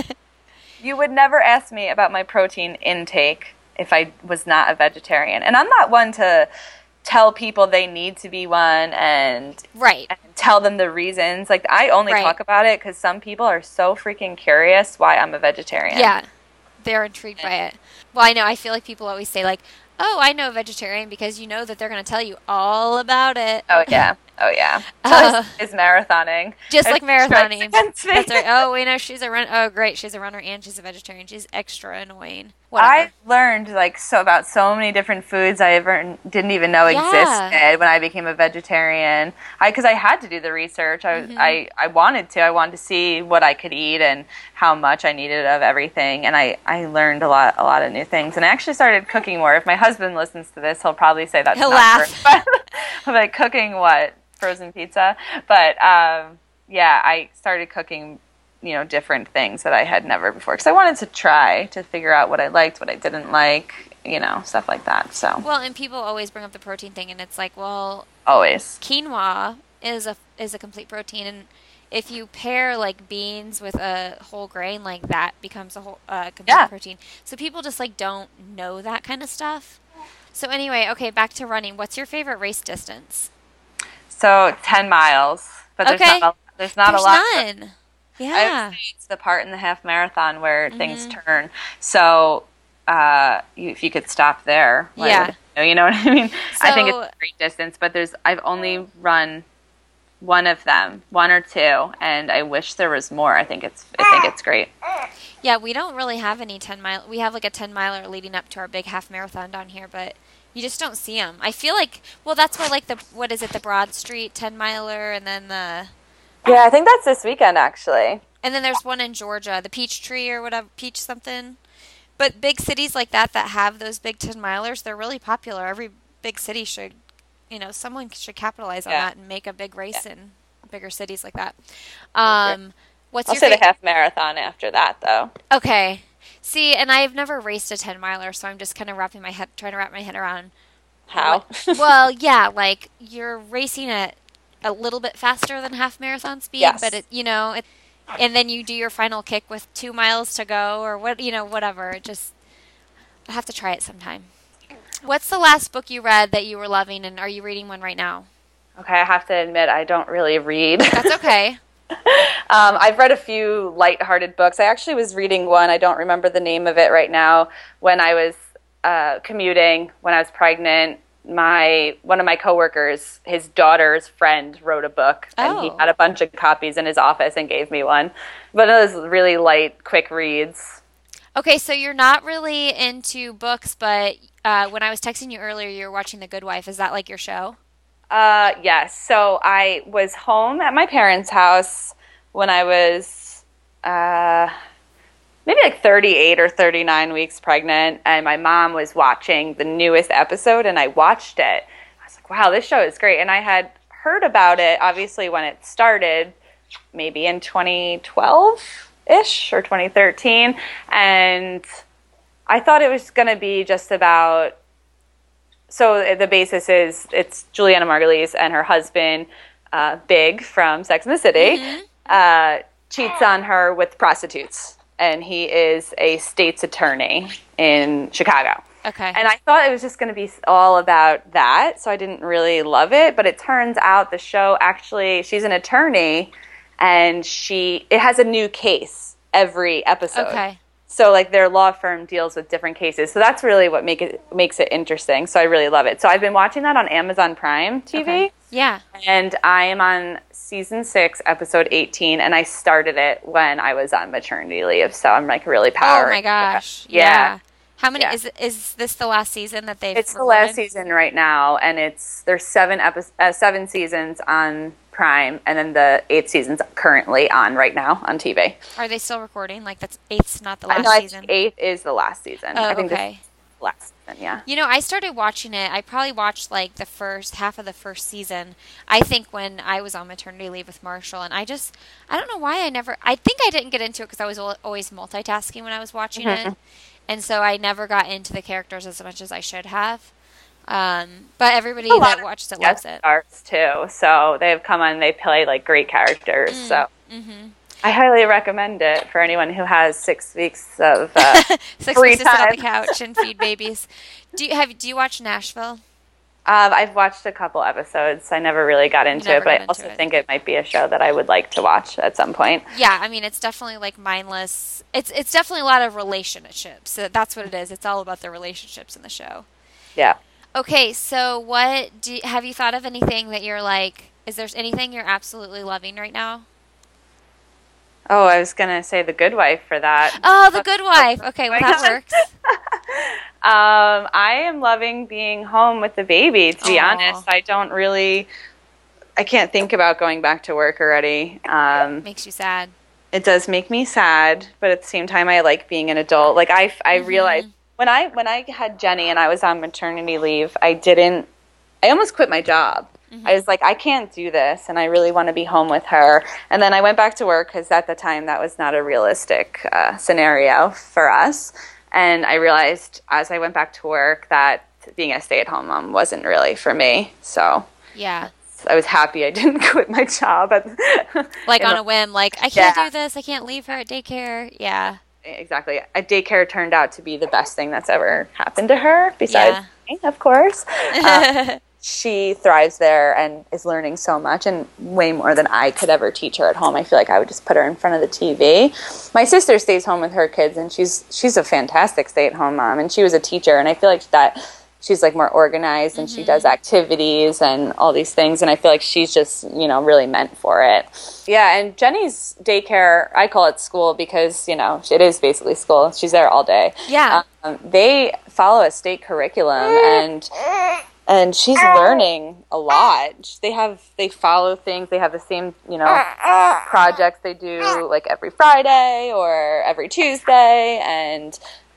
You would never ask me about my protein intake if I was not a vegetarian. And I'm not one to tell people they need to be one and, right. and tell them the reasons. Like, I only right. talk about it because some people are so freaking curious why I'm a vegetarian. Yeah, they're intrigued by it. Well, I know. I feel like people always say, like, oh, I know a vegetarian, because you know that they're going to tell you all about it. Oh, yeah. Oh, yeah. So Uh, is marathoning. Just like marathoning. That's right. Oh, we know she's a run. Oh, great. She's a runner and she's a vegetarian. She's extra annoying. Whatever. I learned like so about so many different foods I ever didn't even know Yeah. existed when I became a vegetarian. I because I had to do the research. I, Mhm. I I wanted to. I wanted to see what I could eat and how much I needed of everything. And I, I learned a lot a lot of new things. And I actually started cooking more. If my husband listens to this, he'll probably say that's He'll not laugh. true. But I'm like, cooking what? Frozen pizza. But um, yeah, I started cooking, you know, different things that I had never before, because I wanted to try to figure out what I liked, what I didn't like, you know, stuff like that. So Well, and people always bring up the protein thing, and it's like, well, always quinoa is a is a complete protein, and if you pair like beans with a whole grain, like that becomes a whole uh, complete Yeah. protein. So people just like don't know that kind of stuff. So anyway, okay, back to running. What's your favorite race distance? so ten miles, but there's Okay. not a, there's not There's a lot. none. I Yeah. would say it's the part in the half marathon where things Mhm. turn. So uh, you, if you could stop there, why Yeah. would I know? You know what I mean? I think it's So- a great distance, but there's I've only run one of them, one or two, and I wish there was more. I think it's I think it's great. Yeah, we don't really have any ten mile. We have like a ten miler leading up to our big half marathon down here, but you just don't see them. I feel like, well, that's why like the what is it, the Broad Street ten miler, and then the Yeah, I think that's this weekend actually. and then there's one in Georgia, the Peach Tree or whatever, Peach something. But big cities like that that have those big ten milers, they're really popular. Every big city should, you know, someone should capitalize on Yeah. that and make a big race Yeah. in bigger cities like that. Um, what's I'll your say the favorite? half marathon after that, though. Okay. See, and I've never raced a ten miler, so I'm just kind of wrapping my head, trying to wrap my head around. How? what- well, yeah, like you're racing at a little bit faster than half marathon speed, Yes. but it, you know, it, and then you do your final kick with two miles to go, or what, you know, whatever. It just, I have to try it sometime. What's the last book you read that you were loving, and are you reading one right now? Okay, I have to admit I don't really read. That's okay. Um, I've read a few lighthearted books. I actually was reading one, I don't remember the name of it right now, when I was uh, commuting, when I was pregnant. My one of my coworkers, his daughter's friend, wrote a book, and he Oh. had a bunch of copies in his office and gave me one. But it was really light, quick reads. Okay, so you're not really into books, but uh, when I was texting you earlier, you were watching The Good Wife. Is that like your show? Uh, yes. So I was home at my parents' house when I was uh, maybe like thirty-eight or thirty-nine weeks pregnant, and my mom was watching the newest episode, and I watched it. I was like, wow, this show is great. And I had heard about it, obviously, when it started, maybe in twenty twelve-ish or twenty thirteen, and I thought it was going to be just about... So the basis is it's Juliana Margulies and her husband, uh, Big from Sex and the City, Mm-hmm. uh, cheats on her with prostitutes. And he is a state's attorney in Chicago. Okay. And I thought it was just going to be all about that, so I didn't really love it. But it turns out the show actually, she's an attorney, and she it has a new case every episode. Okay. So like their law firm deals with different cases. So that's really what make it makes it interesting. So I really love it. So I've been watching that on Amazon Prime T V. Okay. Yeah. And I am on season six, episode eighteen, and I started it when I was on maternity leave. So I'm like really powered. Oh my gosh. Yeah. Yeah. How many Yeah. is is this the last season that they've It's the recorded? last season right now, and it's there's seven epi- uh, seven seasons on Prime, and then the eighth season's currently on right now on T V. Are they still recording? Like that's eighth's not the I last know I season. think eighth is the last season. Oh, I think okay. this is the last yeah. You know, I started watching it. I probably watched like the first half of the first season. I think when I was on maternity leave with Marshall, and I just, I don't know why I never. I think I didn't get into it because I was al- always multitasking when I was watching Mm-hmm. it, and so I never got into the characters as much as I should have. Um, but everybody A lot that of watches it guest loves it. stars too, so they've come on. They play like great characters. Mm, So mm-hmm. I highly recommend it for anyone who has six weeks of uh, Six free weeks to sit on time. the couch and feed babies. Do you have? Do you watch Nashville? Um, I've watched a couple episodes. I never really got into never it, but got I into also it. think it might be a show that I would like to watch at some point. Yeah, I mean, it's definitely like mindless. It's it's definitely a lot of relationships. So that's what it is. It's all about the relationships in the show. Yeah. Okay, so what do have you thought of anything that you're like? Is there anything you're absolutely loving right now? Oh, I was gonna say The Good Wife for that. Oh, The Good Wife. Okay, well that works. Um, I am loving being home with the baby, to be Aw. honest. I don't really, I can't think about going back to work already. Um, Makes you sad. it does make me sad, but at the same time, I like being an adult. Like, I, I Mhm. realized when I, when I had Jenny and I was on maternity leave, I didn't, I almost quit my job. Mhm. I was like, I can't do this, and I really want to be home with her. And then I went back to work because at the time that was not a realistic uh, scenario for us. And I realized as I went back to work that being a stay-at-home mom wasn't really for me. So Yeah. I was happy I didn't quit my job. At, Like in on the- a whim, like I can't Yeah. do this. I can't leave her at daycare. Yeah. Exactly. A daycare turned out to be the best thing that's ever happened to her, besides Yeah. me, of course. Um, she thrives there and is learning so much, and way more than I could ever teach her at home. I feel like I would just put her in front of the T V. My sister stays home with her kids, and she's she's a fantastic stay-at-home mom, and she was a teacher, and I feel like that she's like more organized, and she does activities and all these things, and I feel like she's just, you know, really meant for it. Yeah, and Jenny's daycare, I call it school because, you know, it is basically school. She's there all day. Yeah. Um, they follow a state curriculum, and and she's learning a lot. They have they follow things. They have the same, you know, projects they do like every Friday or every Tuesday, and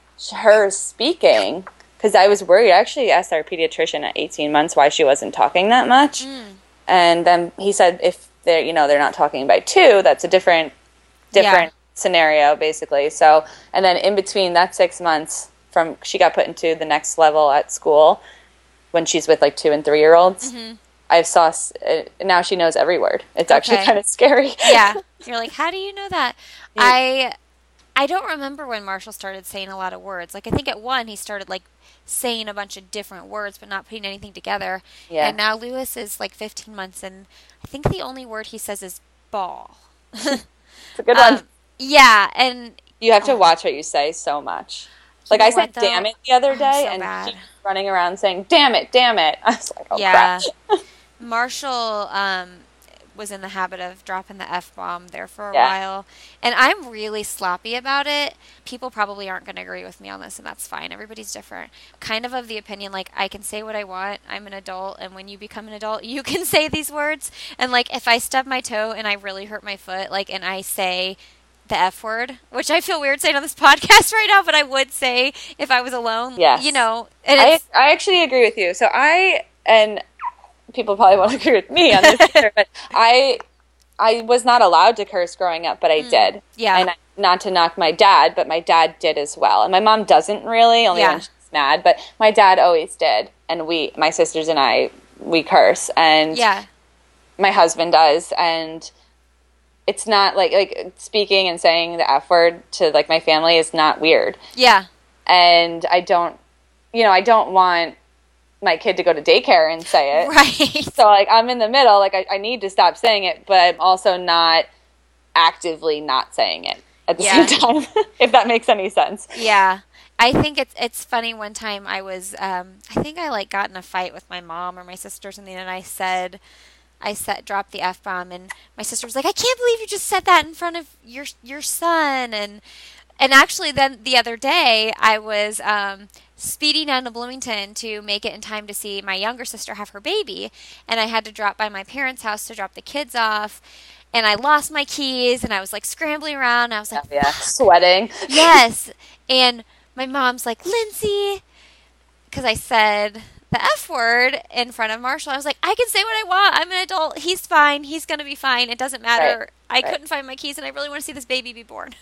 her speaking. Because I was worried. I actually asked our pediatrician at eighteen months why she wasn't talking that much, Mm. and then he said if they're you know they're not talking by two, that's a different different Yeah. scenario basically. So and then in between that six months from she got put into the next level at school when she's with like two and three year olds. Mhm. I saw s- uh, now she knows every word. It's actually Okay. kind of scary. Yeah. You're like, how do you know that? Yeah. I I don't remember when Marshall started saying a lot of words. Like I think at one he started like saying a bunch of different words but not putting anything together. Yeah. And now Lewis is like fifteen months and I think the only word he says is ball. It's a good one. Um, yeah, and You have to watch what you say so much. Like know I said, what, though? damn it the other I'm day, so and bad. he's running around saying, damn it, damn it. I was like, oh, yeah. crap. Marshall um, was in the habit of dropping the F-bomb there for a Yeah. while. And I'm really sloppy about it. People probably aren't going to agree with me on this, and that's fine. Everybody's different. Kind of of the opinion, like, I can say what I want. I'm an adult, and when you become an adult, you can say these words. And, like, if I stub my toe and I really hurt my foot, like, and I say the F word, which I feel weird saying on this podcast right now, but I would say if I was alone. Yes. You know, and I, it's... I actually agree with you. So I, and people probably won't agree with me on this either, but I I was not allowed to curse growing up, but I did. yeah. And I, not to knock my dad, but my dad did as well. And my mom doesn't really, only Yeah. when she's mad, but my dad always did. And we, my sisters and I, we curse. And Yeah. my husband does. And it's not like, like speaking and saying the F word to like my family is not weird. Yeah. And I don't, you know, I don't want my kid to go to daycare and say it. Right. So like I'm in the middle, like I, I need to stop saying it, but I'm also not actively not saying it at the Yeah. same time, if that makes any sense. Yeah. I think it's it's funny. One time I was, um, I think I like got in a fight with my mom or my sister or something, and I said, I said, dropped the F bomb, and my sister was like, I can't believe you just said that in front of your your son, and and actually then the other day I was um, speeding down to Bloomington to make it in time to see my younger sister have her baby, and I had to drop by my parents' house to drop the kids off, and I lost my keys, and I was like scrambling around, and I was like, Yeah, sweating. yes. And my mom's like, Lindsay, because I said the F word in front of Marshall. I was like, I can say what I want. I'm an adult. He's fine. He's going to be fine. It doesn't matter. Right. I Right. couldn't find my keys, and I really want to see this baby be born.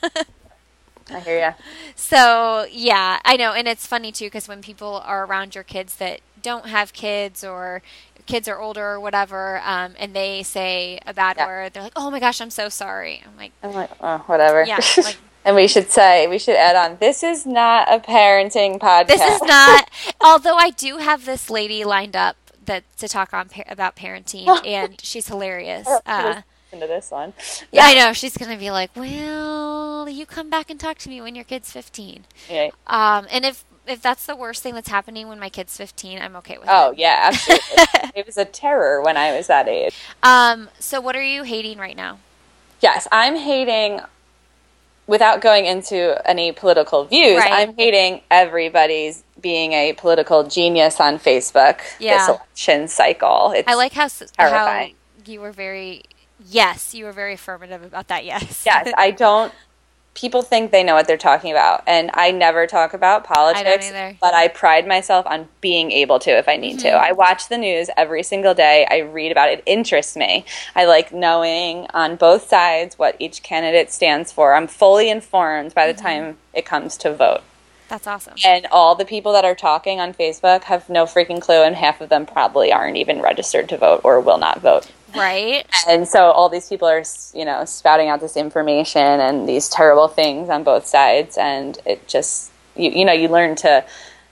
I hear ya. So, yeah, I know. And it's funny, too, because when people are around your kids that don't have kids or kids are older or whatever, um, and they say a bad Yeah. word, they're like, oh, my gosh, I'm so sorry. I'm like, I'm like, oh, whatever. yeah, like, And we should say, we should add on, this is not a parenting podcast. this is not, although I do have this lady lined up that to talk on par- about parenting, and she's hilarious. Uh, Listen to this one. yeah, I know. She's going to be like, well, you come back and talk to me when your kid's fifteen. Yeah. Um, and if, if that's the worst thing that's happening when my kid's fifteen, I'm okay with Oh, it. yeah, absolutely. It was a terror when I was that age. Um, so what are you hating right now? Yes, I'm hating, without going into any political views, Right. I'm hating everybody's being a political genius on Facebook Yeah. this election cycle. It's I like how, s- how terrifying. you were very, yes, you were very affirmative about that, yes. Yes, I don't. People think they know what they're talking about, and I never talk about politics. either. But I pride myself on being able to if I need to. Mhm. I watch the news every single day. I read about it. It interests me. I like knowing on both sides what each candidate stands for. I'm fully informed by the Mhm. time it comes to vote. That's awesome. And all the people that are talking on Facebook have no freaking clue, and half of them probably aren't even registered to vote or will not vote. Right? And so all these people are, you know, spouting out this information and these terrible things on both sides, and it just, you, you know, you learn to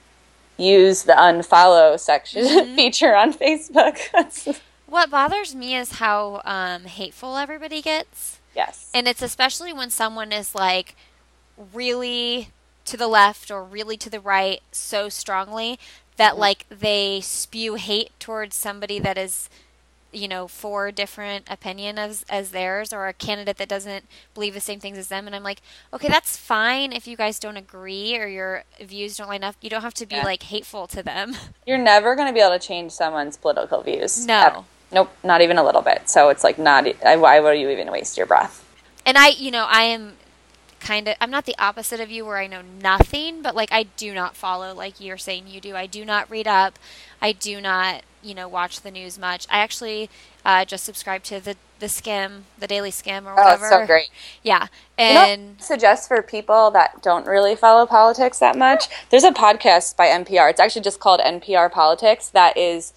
use the unfollow section Mhm. feature on Facebook. What bothers me is how um, hateful everybody gets. Yes. And it's especially when someone is like really to the left or really to the right so strongly that Mhm. like they spew hate towards somebody that is, you know, for a different opinion as as theirs, or a candidate that doesn't believe the same things as them. And I'm like, okay, that's fine if you guys don't agree or your views don't line up. You don't have to be Yeah. like hateful to them. You're never going to be able to change someone's political views. No. Ever. Nope, not even a little bit. So it's like, not, e- why would you even waste your breath? And I, you know, I am kind of, I'm not the opposite of you where I know nothing, but like I do not follow like you're saying you do. I do not read up. I do not, you know, watch the news much. I actually uh, just subscribe to the, the Skim, the Daily Skim or Oh, whatever. it's so great. Yeah. You know what And I suggest for people that don't really follow politics that much? There's a podcast by N P R. It's actually just called N P R Politics that is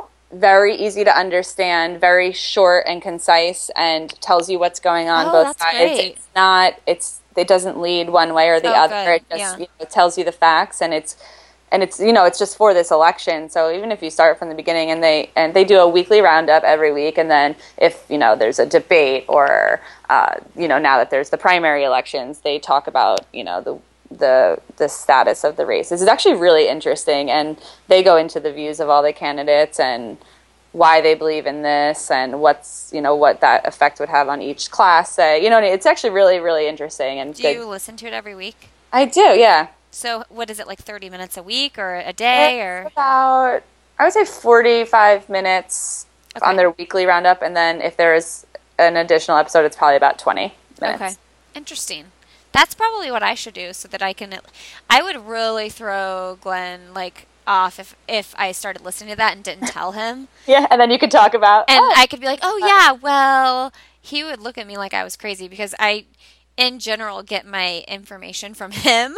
very easy to understand, very short and concise, and tells you what's going on Oh, both that's sides. great. It's not. It's it doesn't lead one way or the Oh, other. good. It just Yeah. you know, it tells you the facts, and it's and it's you know it's just for this election. So even if you start from the beginning, and they and they do a weekly roundup every week, and then if you know there's a debate or uh, you know now that there's the primary elections, they talk about you know the the the status of the races. It's actually really interesting, and they go into the views of all the candidates and why they believe in this and what's you know what that effect would have on each class. Say you know it's actually really really interesting and do good. you listen to it every week? I do, yeah. So what is it, like thirty minutes a week or a day? Or It's about I would say forty-five minutes Okay. on their weekly roundup, and then if there is an additional episode, it's probably about twenty minutes. Okay. Interesting. That's probably what I should do so that I can. I would really throw Glenn like off if if I started listening to that and didn't tell him, Yeah, and then you could talk about and oh, I could be like, "Oh yeah, well," he would look at me like I was crazy because I, in general, get my information from him.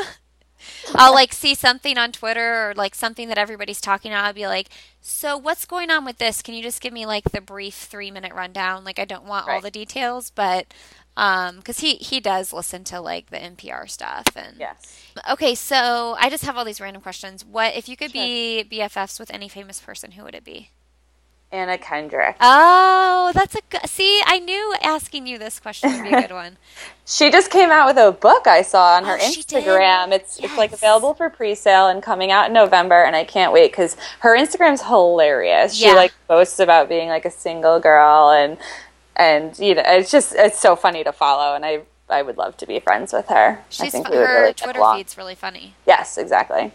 I'll like see something on Twitter or like something that everybody's talking about. I'll be like, "So what's going on with this? Can you just give me like the brief three minute rundown? Like I don't want all Right. the details, but." Um, because he, he does listen to like the N P R stuff and yes. okay, so I just have all these random questions. What if you could Sure. be B F Fs with any famous person? Who would it be? Anna Kendrick. Oh, that's a good. See, I knew asking you this question would be a good one. She just came out with a book I saw on her Oh, she did? Instagram. It's it's like Yes. available for pre-sale and coming out in November, and I can't wait because her Instagram's hilarious. She Yeah. like boasts about being like a single girl, and and you know it's just it's so funny to follow, and I I would love to be friends with her. I She's think fu- we would her really get Twitter along. feed's really funny. Yes, exactly.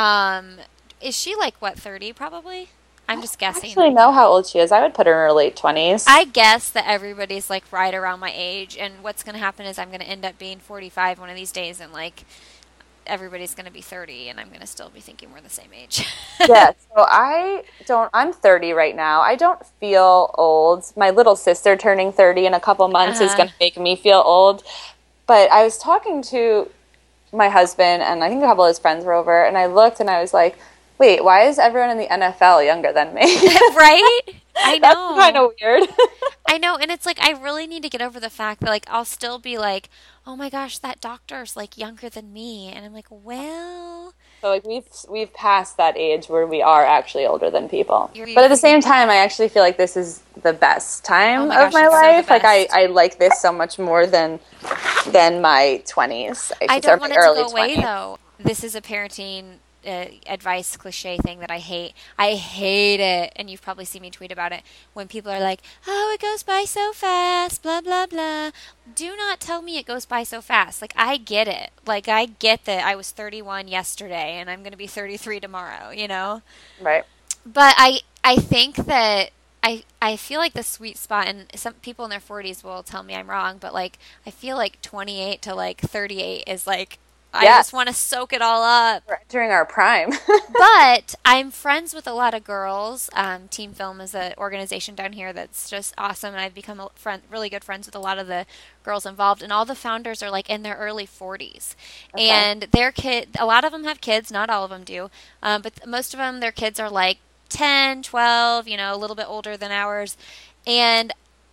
Um, is she like what thirty probably? I'm just I guessing. actually know how old she is. I would put her in her late twenties. I guess that everybody's like right around my age, and what's going to happen is I'm going to end up being forty-five one of these days, and like everybody's going to be thirty and I'm going to still be thinking we're the same age. Yeah, so I don't, I'm thirty right now. I don't feel old. My little sister turning thirty in a couple months Uh-huh. is going to make me feel old. But I was talking to my husband, and I think a couple of his friends were over, and I looked and I was like, wait, why is everyone in the N F L younger than me? Right? I That's know. kind of weird. I know, and it's like I really need to get over the fact that like I'll still be like, "Oh my gosh, that doctor's like younger than me." And I'm like, "Well, So like we've we've passed that age where we are actually older than people. You're- But at the same time, I actually feel like this is the best time Oh my of gosh, my it's so the life. Like I, best. I like this so much more than than my twenties. I should say, don't or want my it to early go away twenties. though." This is a parenting uh, advice cliche thing that I hate. I hate it, and you've probably seen me tweet about it when people are like, "Oh, it goes by so fast," blah blah blah. Do not tell me it goes by so fast. Like I get it. Like I get that I was thirty-one yesterday and I'm going to be thirty-three tomorrow, you know? Right. But I I think that I I feel like the sweet spot, and some people in their forties will tell me I'm wrong, but like I feel like twenty-eight to like thirty-eight is like I Yes. just want to soak it all up. We're entering our prime. But I'm friends with a lot of girls. Um, Team Film is an organization down here that's just awesome, and I've become a friend, really good friends with a lot of the girls involved. And all the founders are like in their early forties, Okay. and their kid. A lot of them have kids, not all of them do, um, but most of them, their kids are like ten, twelve, you know, a little bit older than ours, and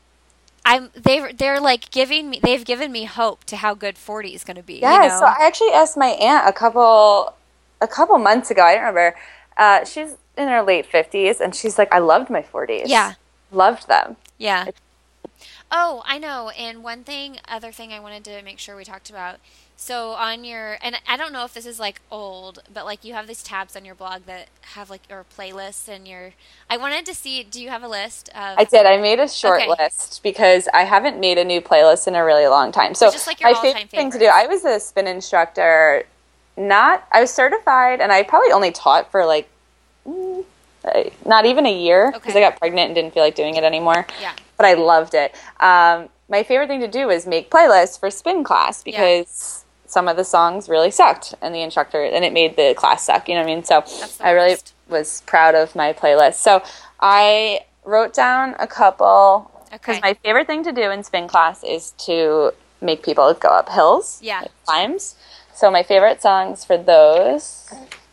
I'm they they're like giving me they've given me hope to how good forty is going to be. Yeah, you know? so I actually asked my aunt a couple a couple months ago. I don't remember. Uh, she's in her late fifties, and she's like, "I loved my forties. Yeah. Loved them." Yeah. Oh, I know. And one thing, other thing I wanted to make sure we talked about. So on your, and I don't know if this is like old, but like you have these tabs on your blog that have like your playlists and your, I wanted to see, do you have a list of? I did. I made a short Okay. list because I haven't made a new playlist in a really long time. So Just like your my all-time favorite thing to do, favorites. I was a spin instructor. Not, I was certified, and I probably only taught for like mm, uh, not even a year because Okay. I got pregnant and didn't feel like doing it anymore. Yeah. But I loved it. Um, my favorite thing to do is make playlists for spin class because some of the songs really sucked, and the instructor, and it made the class suck. You know what I mean? So That's the I really worst. was proud of my playlist. So I wrote down a couple because Okay. my favorite thing to do in spin class is to make people go up hills, Yeah. like climbs. So my favorite songs for those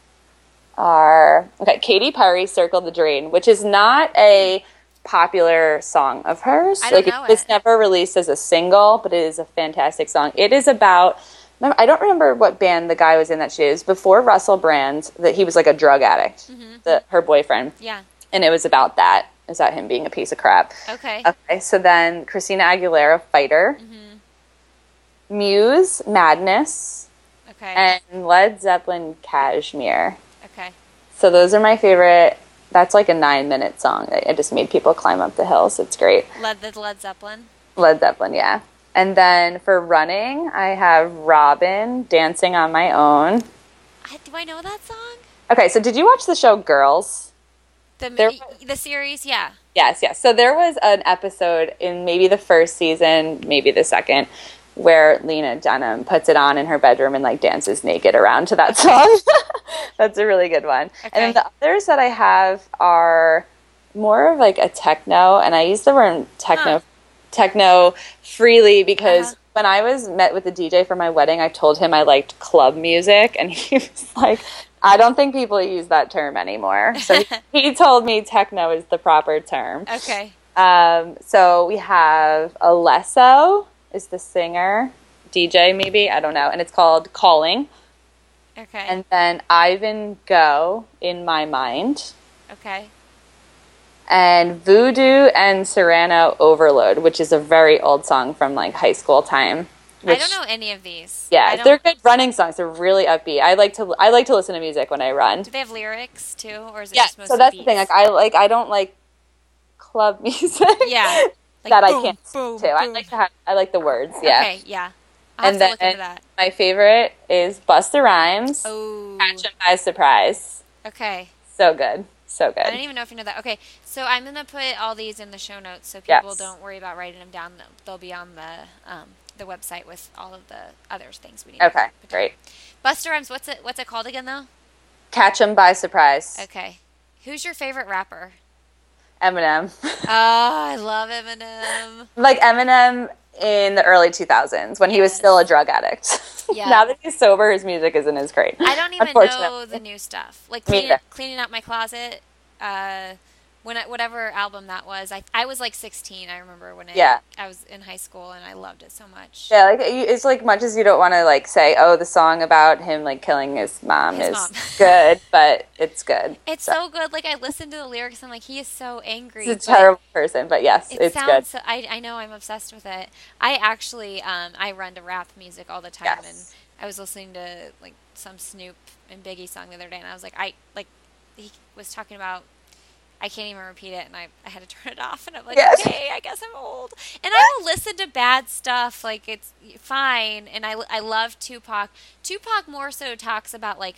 are okay. Katy Perry, "Circle the Drain," which is not a popular song of hers. I don't like know it was it. never released as a single, but it is a fantastic song. It is about. I don't remember what band the guy was in that she is before Russell Brand. That he was like a drug addict, Mm-hmm. the, her boyfriend, Yeah. and it was about that. It was about him being a piece of crap. Okay. Okay, so then Christina Aguilera, "Fighter," Mm-hmm. Muse, "Madness," Okay. and Led Zeppelin, "Cashmere." Okay. So those are my favorite. That's like a nine-minute song. I I just made people climb up the hills. It's great. Led the Led Zeppelin. Led Zeppelin, yeah. And then for running, I have Robin, "Dancing on My Own." I, do I know that song? Okay, so did you watch the show Girls? The There- the series, yeah. Yes, yes. So there was an episode in maybe the first season, maybe the second, where Lena Dunham puts it on in her bedroom and like dances naked around to that song. That's a really good one. And then Okay. the others that I have are more of like a techno, and I use the word techno Huh. techno freely because Uh-huh. when I was met with the D J for my wedding, I told him I liked club music, and he was like, I don't think people use that term anymore. So he, he told me techno is the proper term. Okay. Um, so we have Alesso is the singer, D J maybe, I don't know, and it's called "Calling." Okay. And then Ivan Go, "In My Mind," okay. and Voodoo and Serrano, "Overload," which is a very old song from like high school time. I which- don't know any of these. Yeah, I don't, they're good running songs. They're really upbeat. I like to I like to listen to music when I run. Do they have lyrics too, or is it Yeah, just mostly so that's beats? the thing. Like I like I don't like club music. Yeah. Like that boom, I can't boom, to. I boom. like to have I like the words. Yeah. Okay, yeah. I'll have And to look then- into that. My favorite is Busta Rhymes. Oh. Catch 'em by Surprise. Okay. So good. So I don't good. even know if you know that. Okay, so I'm gonna put all these in the show notes so Yes. people don't worry about writing them down. They'll- They'll be on the um, the website with all of the other things we need. Okay, to great. Busta Rhymes, what's it what's it called again though? Catch 'em by surprise. Okay. Who's your favorite rapper? Eminem. Oh, I love Eminem. Like Eminem in the early two thousands when he was Yes. still a drug addict. Yeah. Now that he's sober, his music isn't as great. I don't even know the new stuff. Like Me cleaning, either. cleaning out my closet, uh, when I, whatever album that was. I I was like sixteen. I remember when it, Yeah. I was in high school and I loved it so much. Yeah, like you- it's like much as you don't want to like say, oh, the song about him like killing his mom His is mom. good, but it's good. It's so good. Like I listened to the lyrics and I'm like, he is so angry. He's a but terrible person, but yes, It it's sounds. good. So, I I know I'm obsessed with it. I actually um I run to rap music all the time Yes. and I was listening to like some Snoop and Biggie song the other day and I was like I like he was talking about. I can't even repeat it, and I, I had to turn it off, and I'm like, Yes. okay, I guess I'm old. And I will listen to bad stuff, like, it's fine, and I, I love Tupac. Tupac more so talks about, like,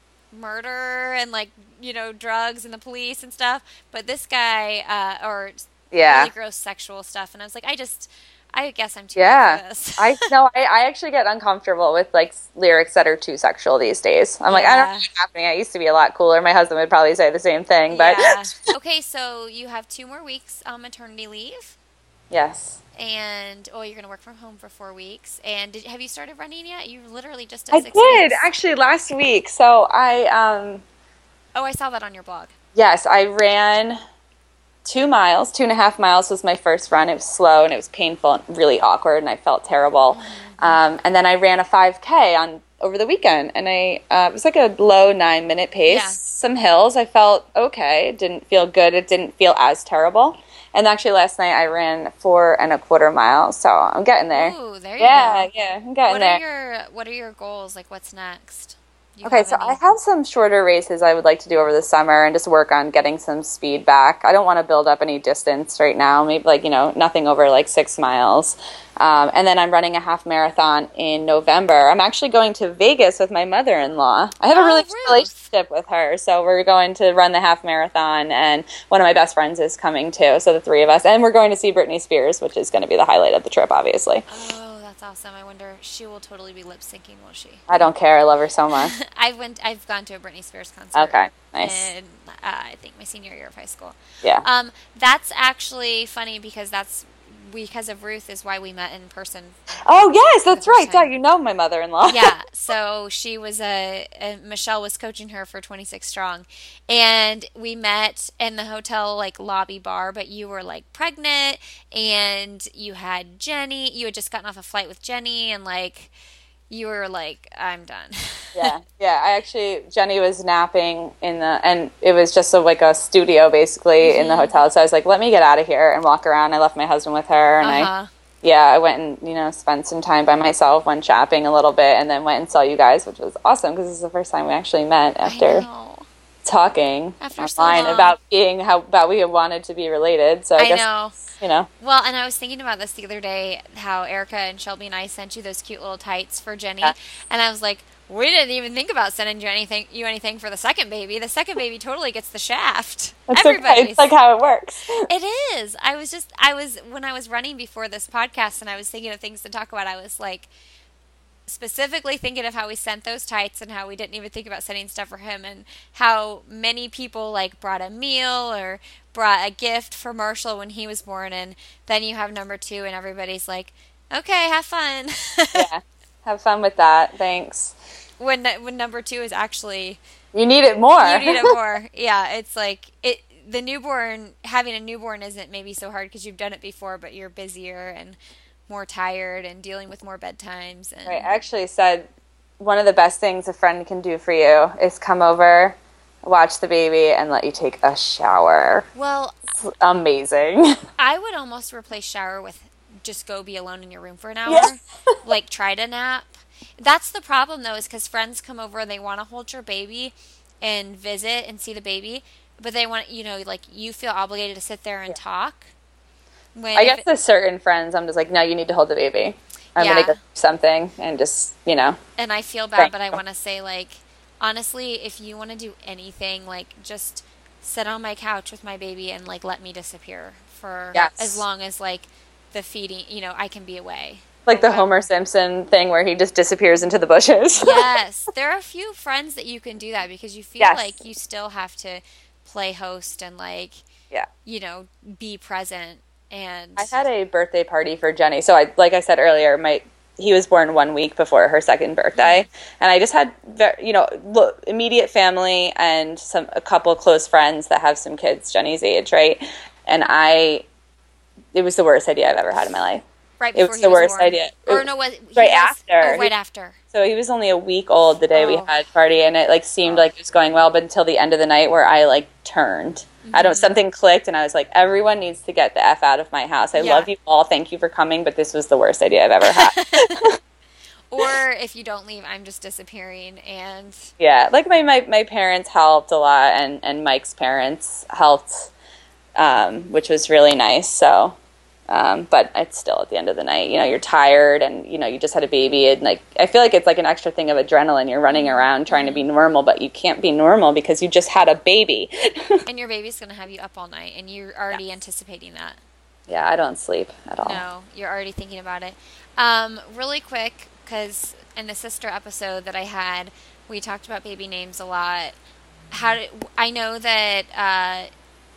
murder and, like, you know, drugs and the police and stuff, but this guy, uh, or Yeah. really gross sexual stuff, and I was like, I just, I guess I'm too Yeah, old for this. I no, I, I actually get uncomfortable with like s- lyrics that are too sexual these days. I'm like, I don't know Yeah. what's happening. I used to be a lot cooler. My husband would probably say the same thing, but Yeah. Okay, so you have two more weeks on maternity leave. yes, And oh, you're gonna work from home for four weeks. And did, have you started running yet? You literally just did I six did weeks. actually last week. So I um Oh, I saw that on your blog. yes, I ran two miles, two and a half miles was my first run. It was slow and it was painful and really awkward, and I felt terrible. Mm-hmm. Um, and then I ran a five K on over the weekend, and I uh, it was like a low nine minute pace. Yeah. Some hills, I felt okay. It didn't feel good. It didn't feel as terrible. And actually, last night I ran four and a quarter miles, so I'm getting there. Ooh, there you yeah, go. yeah, I'm getting What there. are your What are your goals? Like, what's next? Do you Okay, have so any- I have some shorter races I would like to do over the summer and just work on getting some speed back. I don't want to build up any distance right now, maybe like, you know, nothing over like six miles. Um, and then I'm running a half marathon in November. I'm actually going to Vegas with my mother-in-law. I have a Oh, really good Ruth. relationship with her, so we're going to run the half marathon, and one of my best friends is coming too, so the three of us. And we're going to see Britney Spears, which is going to be the highlight of the trip, obviously. Oh, that's awesome. I wonder she will totally be lip syncing, will she? I don't care. I love her so much. I went. I've gone to a Britney Spears concert. Okay, nice. In uh, I think my senior year of high school. Yeah. Um, that's actually funny because that's because of Ruth is why we met in person. Oh, yes, For the that's first right. time. Duh, you know my mother-in-law. Yeah, so she was a, a Michelle was coaching her for twenty-six Strong, and we met in the hotel like lobby bar. But you were like pregnant, and you had Jenny. You had just gotten off a flight with Jenny, and like you were like, I'm done. yeah, yeah. I actually, Jenny was napping in the, and it was just a, like a studio basically in the hotel. So I was like, let me get out of here and walk around. I left my husband with her, and I, Uh-huh. yeah, I went and, you know, spent some time by myself, went shopping a little bit, and then went and saw you guys, which was awesome because this is the first time we actually met I after know. talking After so online long. about being how about we wanted to be related. So I, I guess, know. you know, Well, and I was thinking about this the other day, how Erica and Shelby and I sent you those cute little tights for Jenny, Yeah. and I was like, we didn't even think about sending you anything, you anything for the second baby. The second baby totally gets the shaft. it's okay. Everybody's. It's like how it works. It is. I was just, I was, when I was running before this podcast and I was thinking of things to talk about, I was like, specifically thinking of how we sent those tights and how we didn't even think about sending stuff for him, and how many people like brought a meal or brought a gift for Marshall when he was born, and then you have number two and everybody's like, okay, have fun. Yeah, have fun with that. Thanks. when when number two is actually You need it more. you need it more. Yeah, it's like it. The newborn, having a newborn isn't maybe so hard because you've done it before, but you're busier and more tired and dealing with more bedtimes. And Right. I actually said one of the best things a friend can do for you is come over, watch the baby, and let you take a shower. well, It's amazing. I would almost replace shower with just go be alone in your room for an hour, Yeah. like try to nap. That's the problem though, is because friends come over and they want to hold your baby and visit and see the baby, but they want, you know, like you feel obligated to sit there and talk. When I if guess it- with certain friends, I'm just like, no, you need to hold the baby. I'm Yeah. going to go do something and just, you know. and I feel bad, Thank but I you. want to say, like, honestly, if you want to do anything, like, just sit on my couch with my baby and, like, let me disappear for Yes. as long as, like, the feeding, you know, I can be away. Like the Homer Simpson thing where he just disappears into the bushes. Yes. There are a few friends that you can do that because you feel Yes. like you still have to play host and like, Yeah. you know, be present. And I had a birthday party for Jenny. So I, like I said earlier, my he was born one week before her second birthday, and I just had, you know, look, immediate family and some a couple of close friends that have some kids Jenny's age, right? And I, it was the worst idea I've ever had in my life. Right It before was he the was worst born. idea. Or It- no, what? he right was- after. Oh, right He- after. So he was only a week old the day we Oh. had party, and it like seemed Oh. like it was going well, but until the end of the night where I like turned. I don't. Mm-hmm. Something clicked, and I was like, "Everyone needs to get the f out of my house. I Yeah. love you all. Thank you for coming, but this was the worst idea I've ever had." Or if you don't leave, I'm just disappearing. And Yeah, like my, my, my parents helped a lot, and, and Mike's parents helped, um, which was really nice. So, um, but it's still at the end of the night, you know, you're tired, and you know, you just had a baby, and like I feel like it's like an extra thing of adrenaline. You're running around trying to be normal, but you can't be normal because you just had a baby. and your baby's going to have you up all night, and you're already anticipating that. Yeah, I don't sleep at all. No, you're already thinking about it. Um, really quick, because in the sister episode that I had, we talked about baby names a lot. How did, I know that, uh,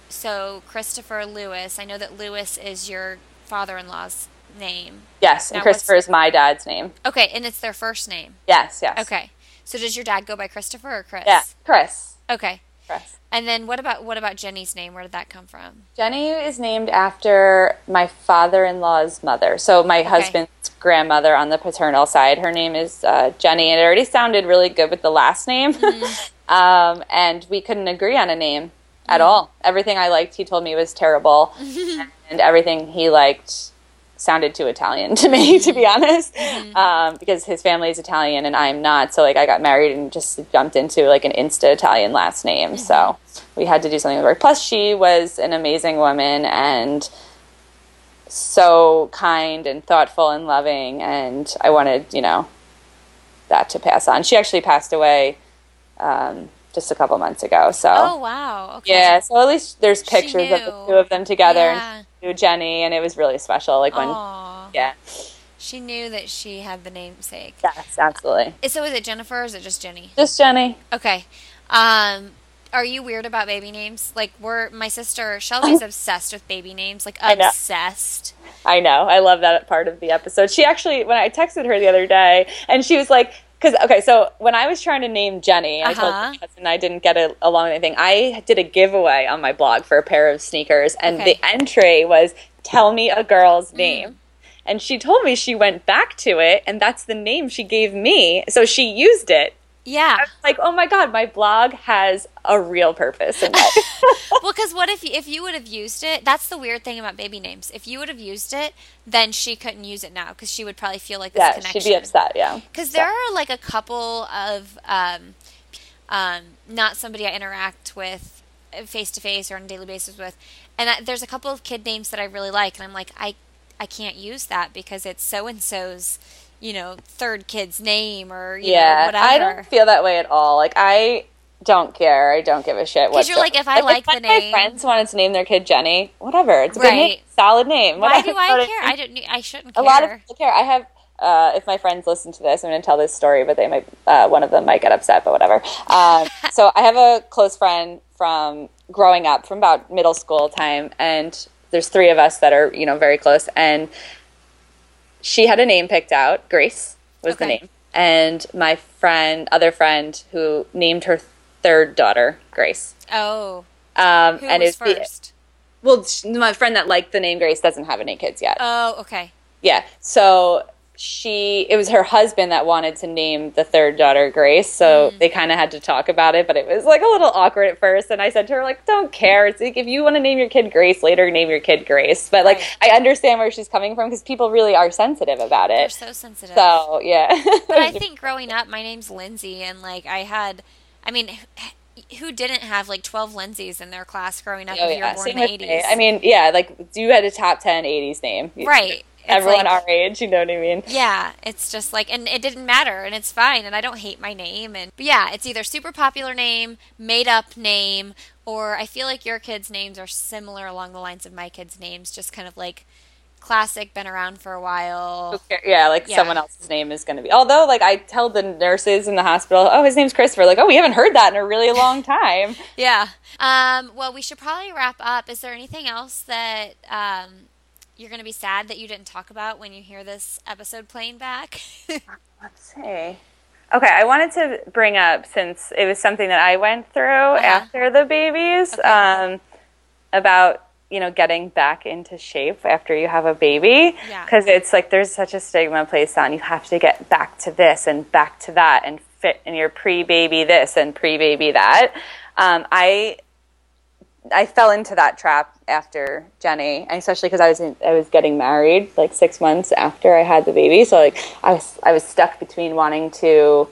so Christopher Lewis, I know that Lewis is your father-in-law's name. Yes, Now and Christopher what's- is my dad's name. Okay, and it's their first name. Yes, yes. Okay. So does your dad go by Christopher or Chris? Yeah, Chris. Okay. Chris. And then what about what about Jenny's name? Where did that come from? Jenny is named after my father-in-law's mother. So my husband's grandmother on the paternal side, her name is uh, Jenny, and it already sounded really good with the last name. Mm-hmm. um, and we couldn't agree on a name at all. Everything I liked, he told me was terrible, and everything he liked sounded too Italian to me, to be honest, Mm-hmm. um, because his family is Italian and I'm not. So like I got married and just jumped into like an insta Italian last name. Mm-hmm. So we had to do something with her. Plus she was an amazing woman and so kind and thoughtful and loving. And I wanted, you know, that to pass on. She actually passed away um, just a couple months ago. So Oh, wow. Okay. yeah, so at least there's She pictures of the knew. two of them together. Yeah. And knew Jenny, and it was really special. Like when, Aw. yeah, She knew that she had the namesake. yes, absolutely. So is it Jennifer or is it just Jenny? Just Jenny. Okay. Um, are you weird about baby names? Like, we're my sister Shelby's obsessed with baby names. Like, I know. obsessed. I know. I love that part of the episode. She actually, when I texted her the other day, and she was like, because, okay, so when I was trying to name Jenny, I told Uh-huh. my husband I didn't get a, along with anything. I did a giveaway on my blog for a pair of sneakers, and Okay. the entry was, tell me a girl's Mm. name. And she told me she went back to it, and that's the name she gave me. So she used it. Yeah. I was like, oh my God, my blog has a real purpose in life. Well, because what if you, if you would have used it? That's the weird thing about baby names. If you would have used it, then she couldn't use it now because she would probably feel like this Yeah, connection. she'd be upset, yeah. Because there are like a couple of um, um, not somebody I interact with face to face or on a daily basis with, and I, there's a couple of kid names that I really like, and I'm like, I I can't use that because it's so and so's, you know, third kid's name or you Yeah, know, whatever. I don't feel that way at all. Like, I don't care. I don't give a shit. 'Cause you're whatsoever. like, if I like one the of my name- friends wanted to name their kid Jenny, whatever. It's a good name, Right. solid name. Why Whatever. do You know I what care? mean? I don't. I shouldn't A care. lot of people care. I have, uh, if my friends listen to this, I'm going to tell this story, but they might, uh, one of them might get upset, but whatever. Um, so I have a close friend from growing up, from about middle school time, and there's three of us that are, you know, very close, and she had a name picked out. Grace was the Okay. name. And my friend, other friend, who named her third daughter Grace. Oh, Um, who and was it's the- first? well, sh- my friend that liked the name Grace doesn't have any kids yet. Oh, okay. Yeah. So she, it was her husband that wanted to name the third daughter Grace. So they kind of had to talk about it, but it was like a little awkward at first. And I said to her, like, don't care. It's like, if you want to name your kid Grace later, name your kid Grace. But like, Right. I understand where she's coming from because people really are sensitive about They're it. so sensitive. So yeah. But I think growing up, my name's Lindsay, and like I had, I mean, h- who didn't have like twelve Lindsays in their class growing up Oh, if you were yeah. born Same in the with me. eighties? I mean, yeah, like you had a top ten eighties name. Right. It's Everyone like- our age, you know what I mean? Yeah, it's just like, and it didn't matter, and it's fine, and I don't hate my name, and but yeah, it's either super popular name, made up name, or I feel like your kids' names are similar along the lines of my kids' names, just kind of like classic, been around for a while. Yeah, like Yeah. someone else's name is going to be. Although, like, I tell the nurses in the hospital, oh, his name's Christopher. Like, oh, we haven't heard that in a really long time. Yeah. Um, well, we should probably wrap up. Is there anything else that um, you're going to be sad that you didn't talk about when you hear this episode playing back? Let's see. Okay, I wanted to bring up, since it was something that I went through Uh-huh. after the babies, Okay. um, about, you know, getting back into shape after you have a baby. Yeah. Because it's like there's such a stigma placed on you have to get back to this and back to that and fit in your pre-baby this and pre-baby that. Um, I I fell into that trap after Jenny, and especially because I was in, I was getting married like six months after I had the baby. So like I was I was stuck between wanting to,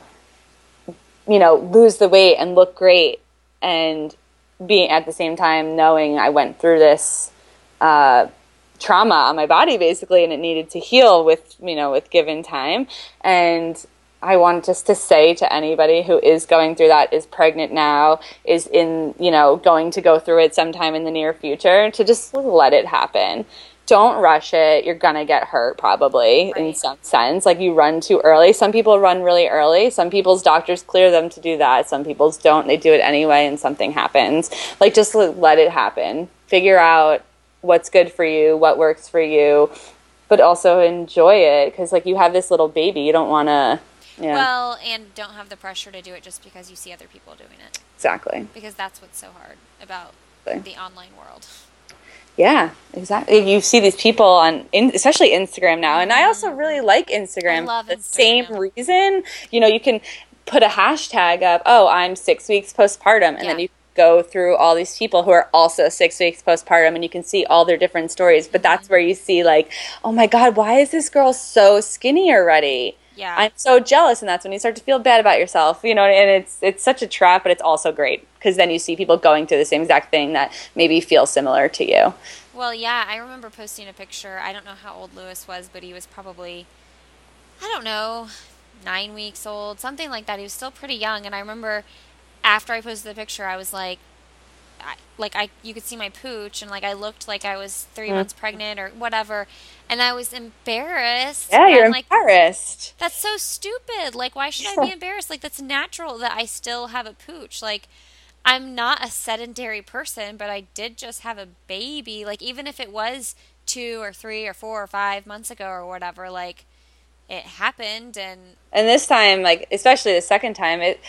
you know, lose the weight and look great, and being at the same time knowing I went through this uh, trauma on my body basically, and it needed to heal with, you know, with given time. And I want just to say to anybody who is going through that, is pregnant now, is in, you know, going to go through it sometime in the near future, to just let it happen. Don't rush it. You're going to get hurt probably in Right. some sense. Like, you run too early. Some people run really early. Some people's doctors clear them to do that. Some people's don't. They do it anyway and something happens. Like, just let let it happen. Figure out what's good for you, what works for you, but also enjoy it, because, like, you have this little baby. You don't want to, yeah. Well, and don't have the pressure to do it just because you see other people doing it. Exactly. Because that's what's so hard about Exactly. the online world. Yeah, exactly. You see these people on, in, especially Instagram now, and I also really like Instagram I love for the Instagram. same reason. You know, you can put a hashtag up, oh, I'm six weeks postpartum, and Yeah. then you go through all these people who are also six weeks postpartum, and you can see all their different stories. But that's where you see, like, oh my God, why is this girl so skinny already? Yeah. I'm so jealous, and that's when you start to feel bad about yourself, you know, and it's it's such a trap, but it's also great, because then you see people going through the same exact thing that maybe feel similar to you. Well, yeah, I remember posting a picture. I don't know how old Lewis was, but he was probably, I don't know, nine weeks old, something like that. He was still pretty young, and I remember after I posted the picture, I was like, I, like I, you could see my pooch, and like I looked like I was three Mm. months pregnant or whatever, and I was embarrassed. Yeah, you're I'm like, embarrassed. that's so stupid. Like, why should I be embarrassed? Like, that's natural that I still have a pooch. Like, I'm not a sedentary person, but I did just have a baby. Like, even if it was two or three or four or five months ago or whatever, like, it happened. And And this time, like, especially the second time, it,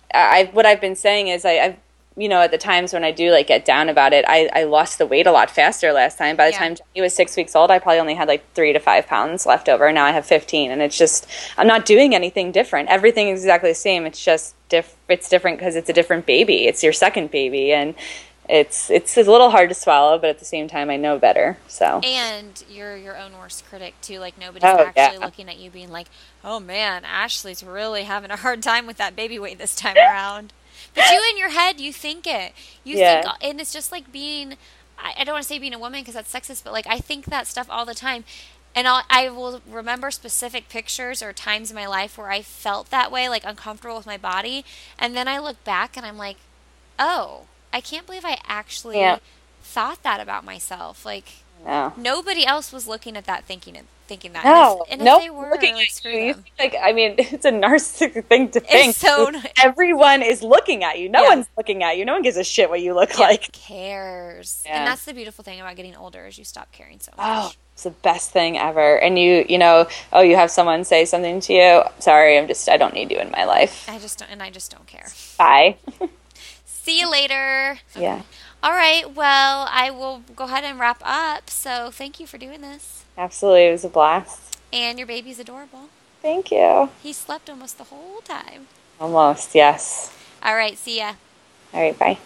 I, what I've been saying is I, I've, you know, at the times when I do, like, get down about it, I, I lost the weight a lot faster last time. By the Yeah. time Jenny was six weeks old, I probably only had, like, three to five pounds left over. Now I have fifteen, and it's just, I'm not doing anything different. Everything is exactly the same. It's just, diff- it's different because it's a different baby. It's your second baby, and it's, it's a little hard to swallow, but at the same time, I know better, so. and you're your own worst critic, too. Like, nobody's Oh, actually yeah. looking at you being like, oh, man, Ashley's really having a hard time with that baby weight this time around. But you in your head, you think it. You Yeah. think, and it's just like being, I, I don't want to say being a woman because that's sexist, but like I think that stuff all the time. And I'll, I will remember specific pictures or times in my life where I felt that way, like uncomfortable with my body. And then I look back and I'm like, oh, I can't believe I actually Yeah. thought that about myself. Like, No. nobody else was looking at that thinking it. Thinking that. No, and if, and nope, if they were, looking like, at screw you. You them. think, like, I mean, it's a narcissistic thing to think. It's so n- Everyone is looking at you. No Yeah. one's looking at you. No one gives a shit what you look Yeah, like. cares. Yeah. And that's the beautiful thing about getting older is you stop caring so much. Oh, it's the best thing ever. And you, you know, oh, you have someone say something to you. Sorry, I'm just, I don't need you in my life. I just don't, and I just don't care. Bye. See you later. Yeah, All right. Well, I will go ahead and wrap up. So thank you for doing this. absolutely. It was a blast. And your baby's adorable. Thank you. He slept almost the whole time. Almost, yes. All right. See ya. All right, bye.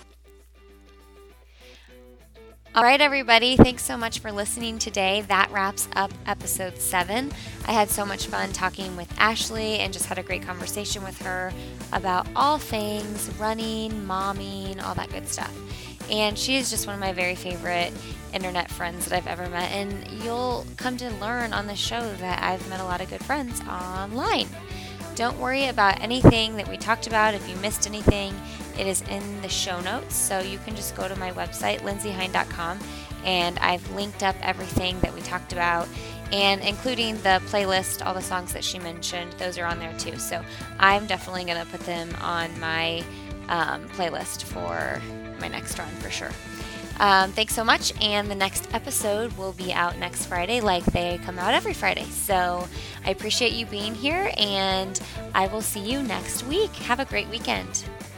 All right, everybody. Thanks so much for listening today. That wraps up episode seven. I had so much fun talking with Ashley and just had a great conversation with her about all things running, momming, all that good stuff. And she is just one of my very favorite internet friends that I've ever met. And you'll come to learn on this show that I've met a lot of good friends online. Don't worry about anything that we talked about. If you missed anything, it is in the show notes. So you can just go to my website, lindsay hein dot com, and I've linked up everything that we talked about, and including the playlist, all the songs that she mentioned, those are on there too. So I'm definitely going to put them on my um, playlist for my next run for sure. Um, thanks so much, and the next episode will be out next Friday like they come out every Friday. So I appreciate you being here, and I will see you next week. Have a great weekend.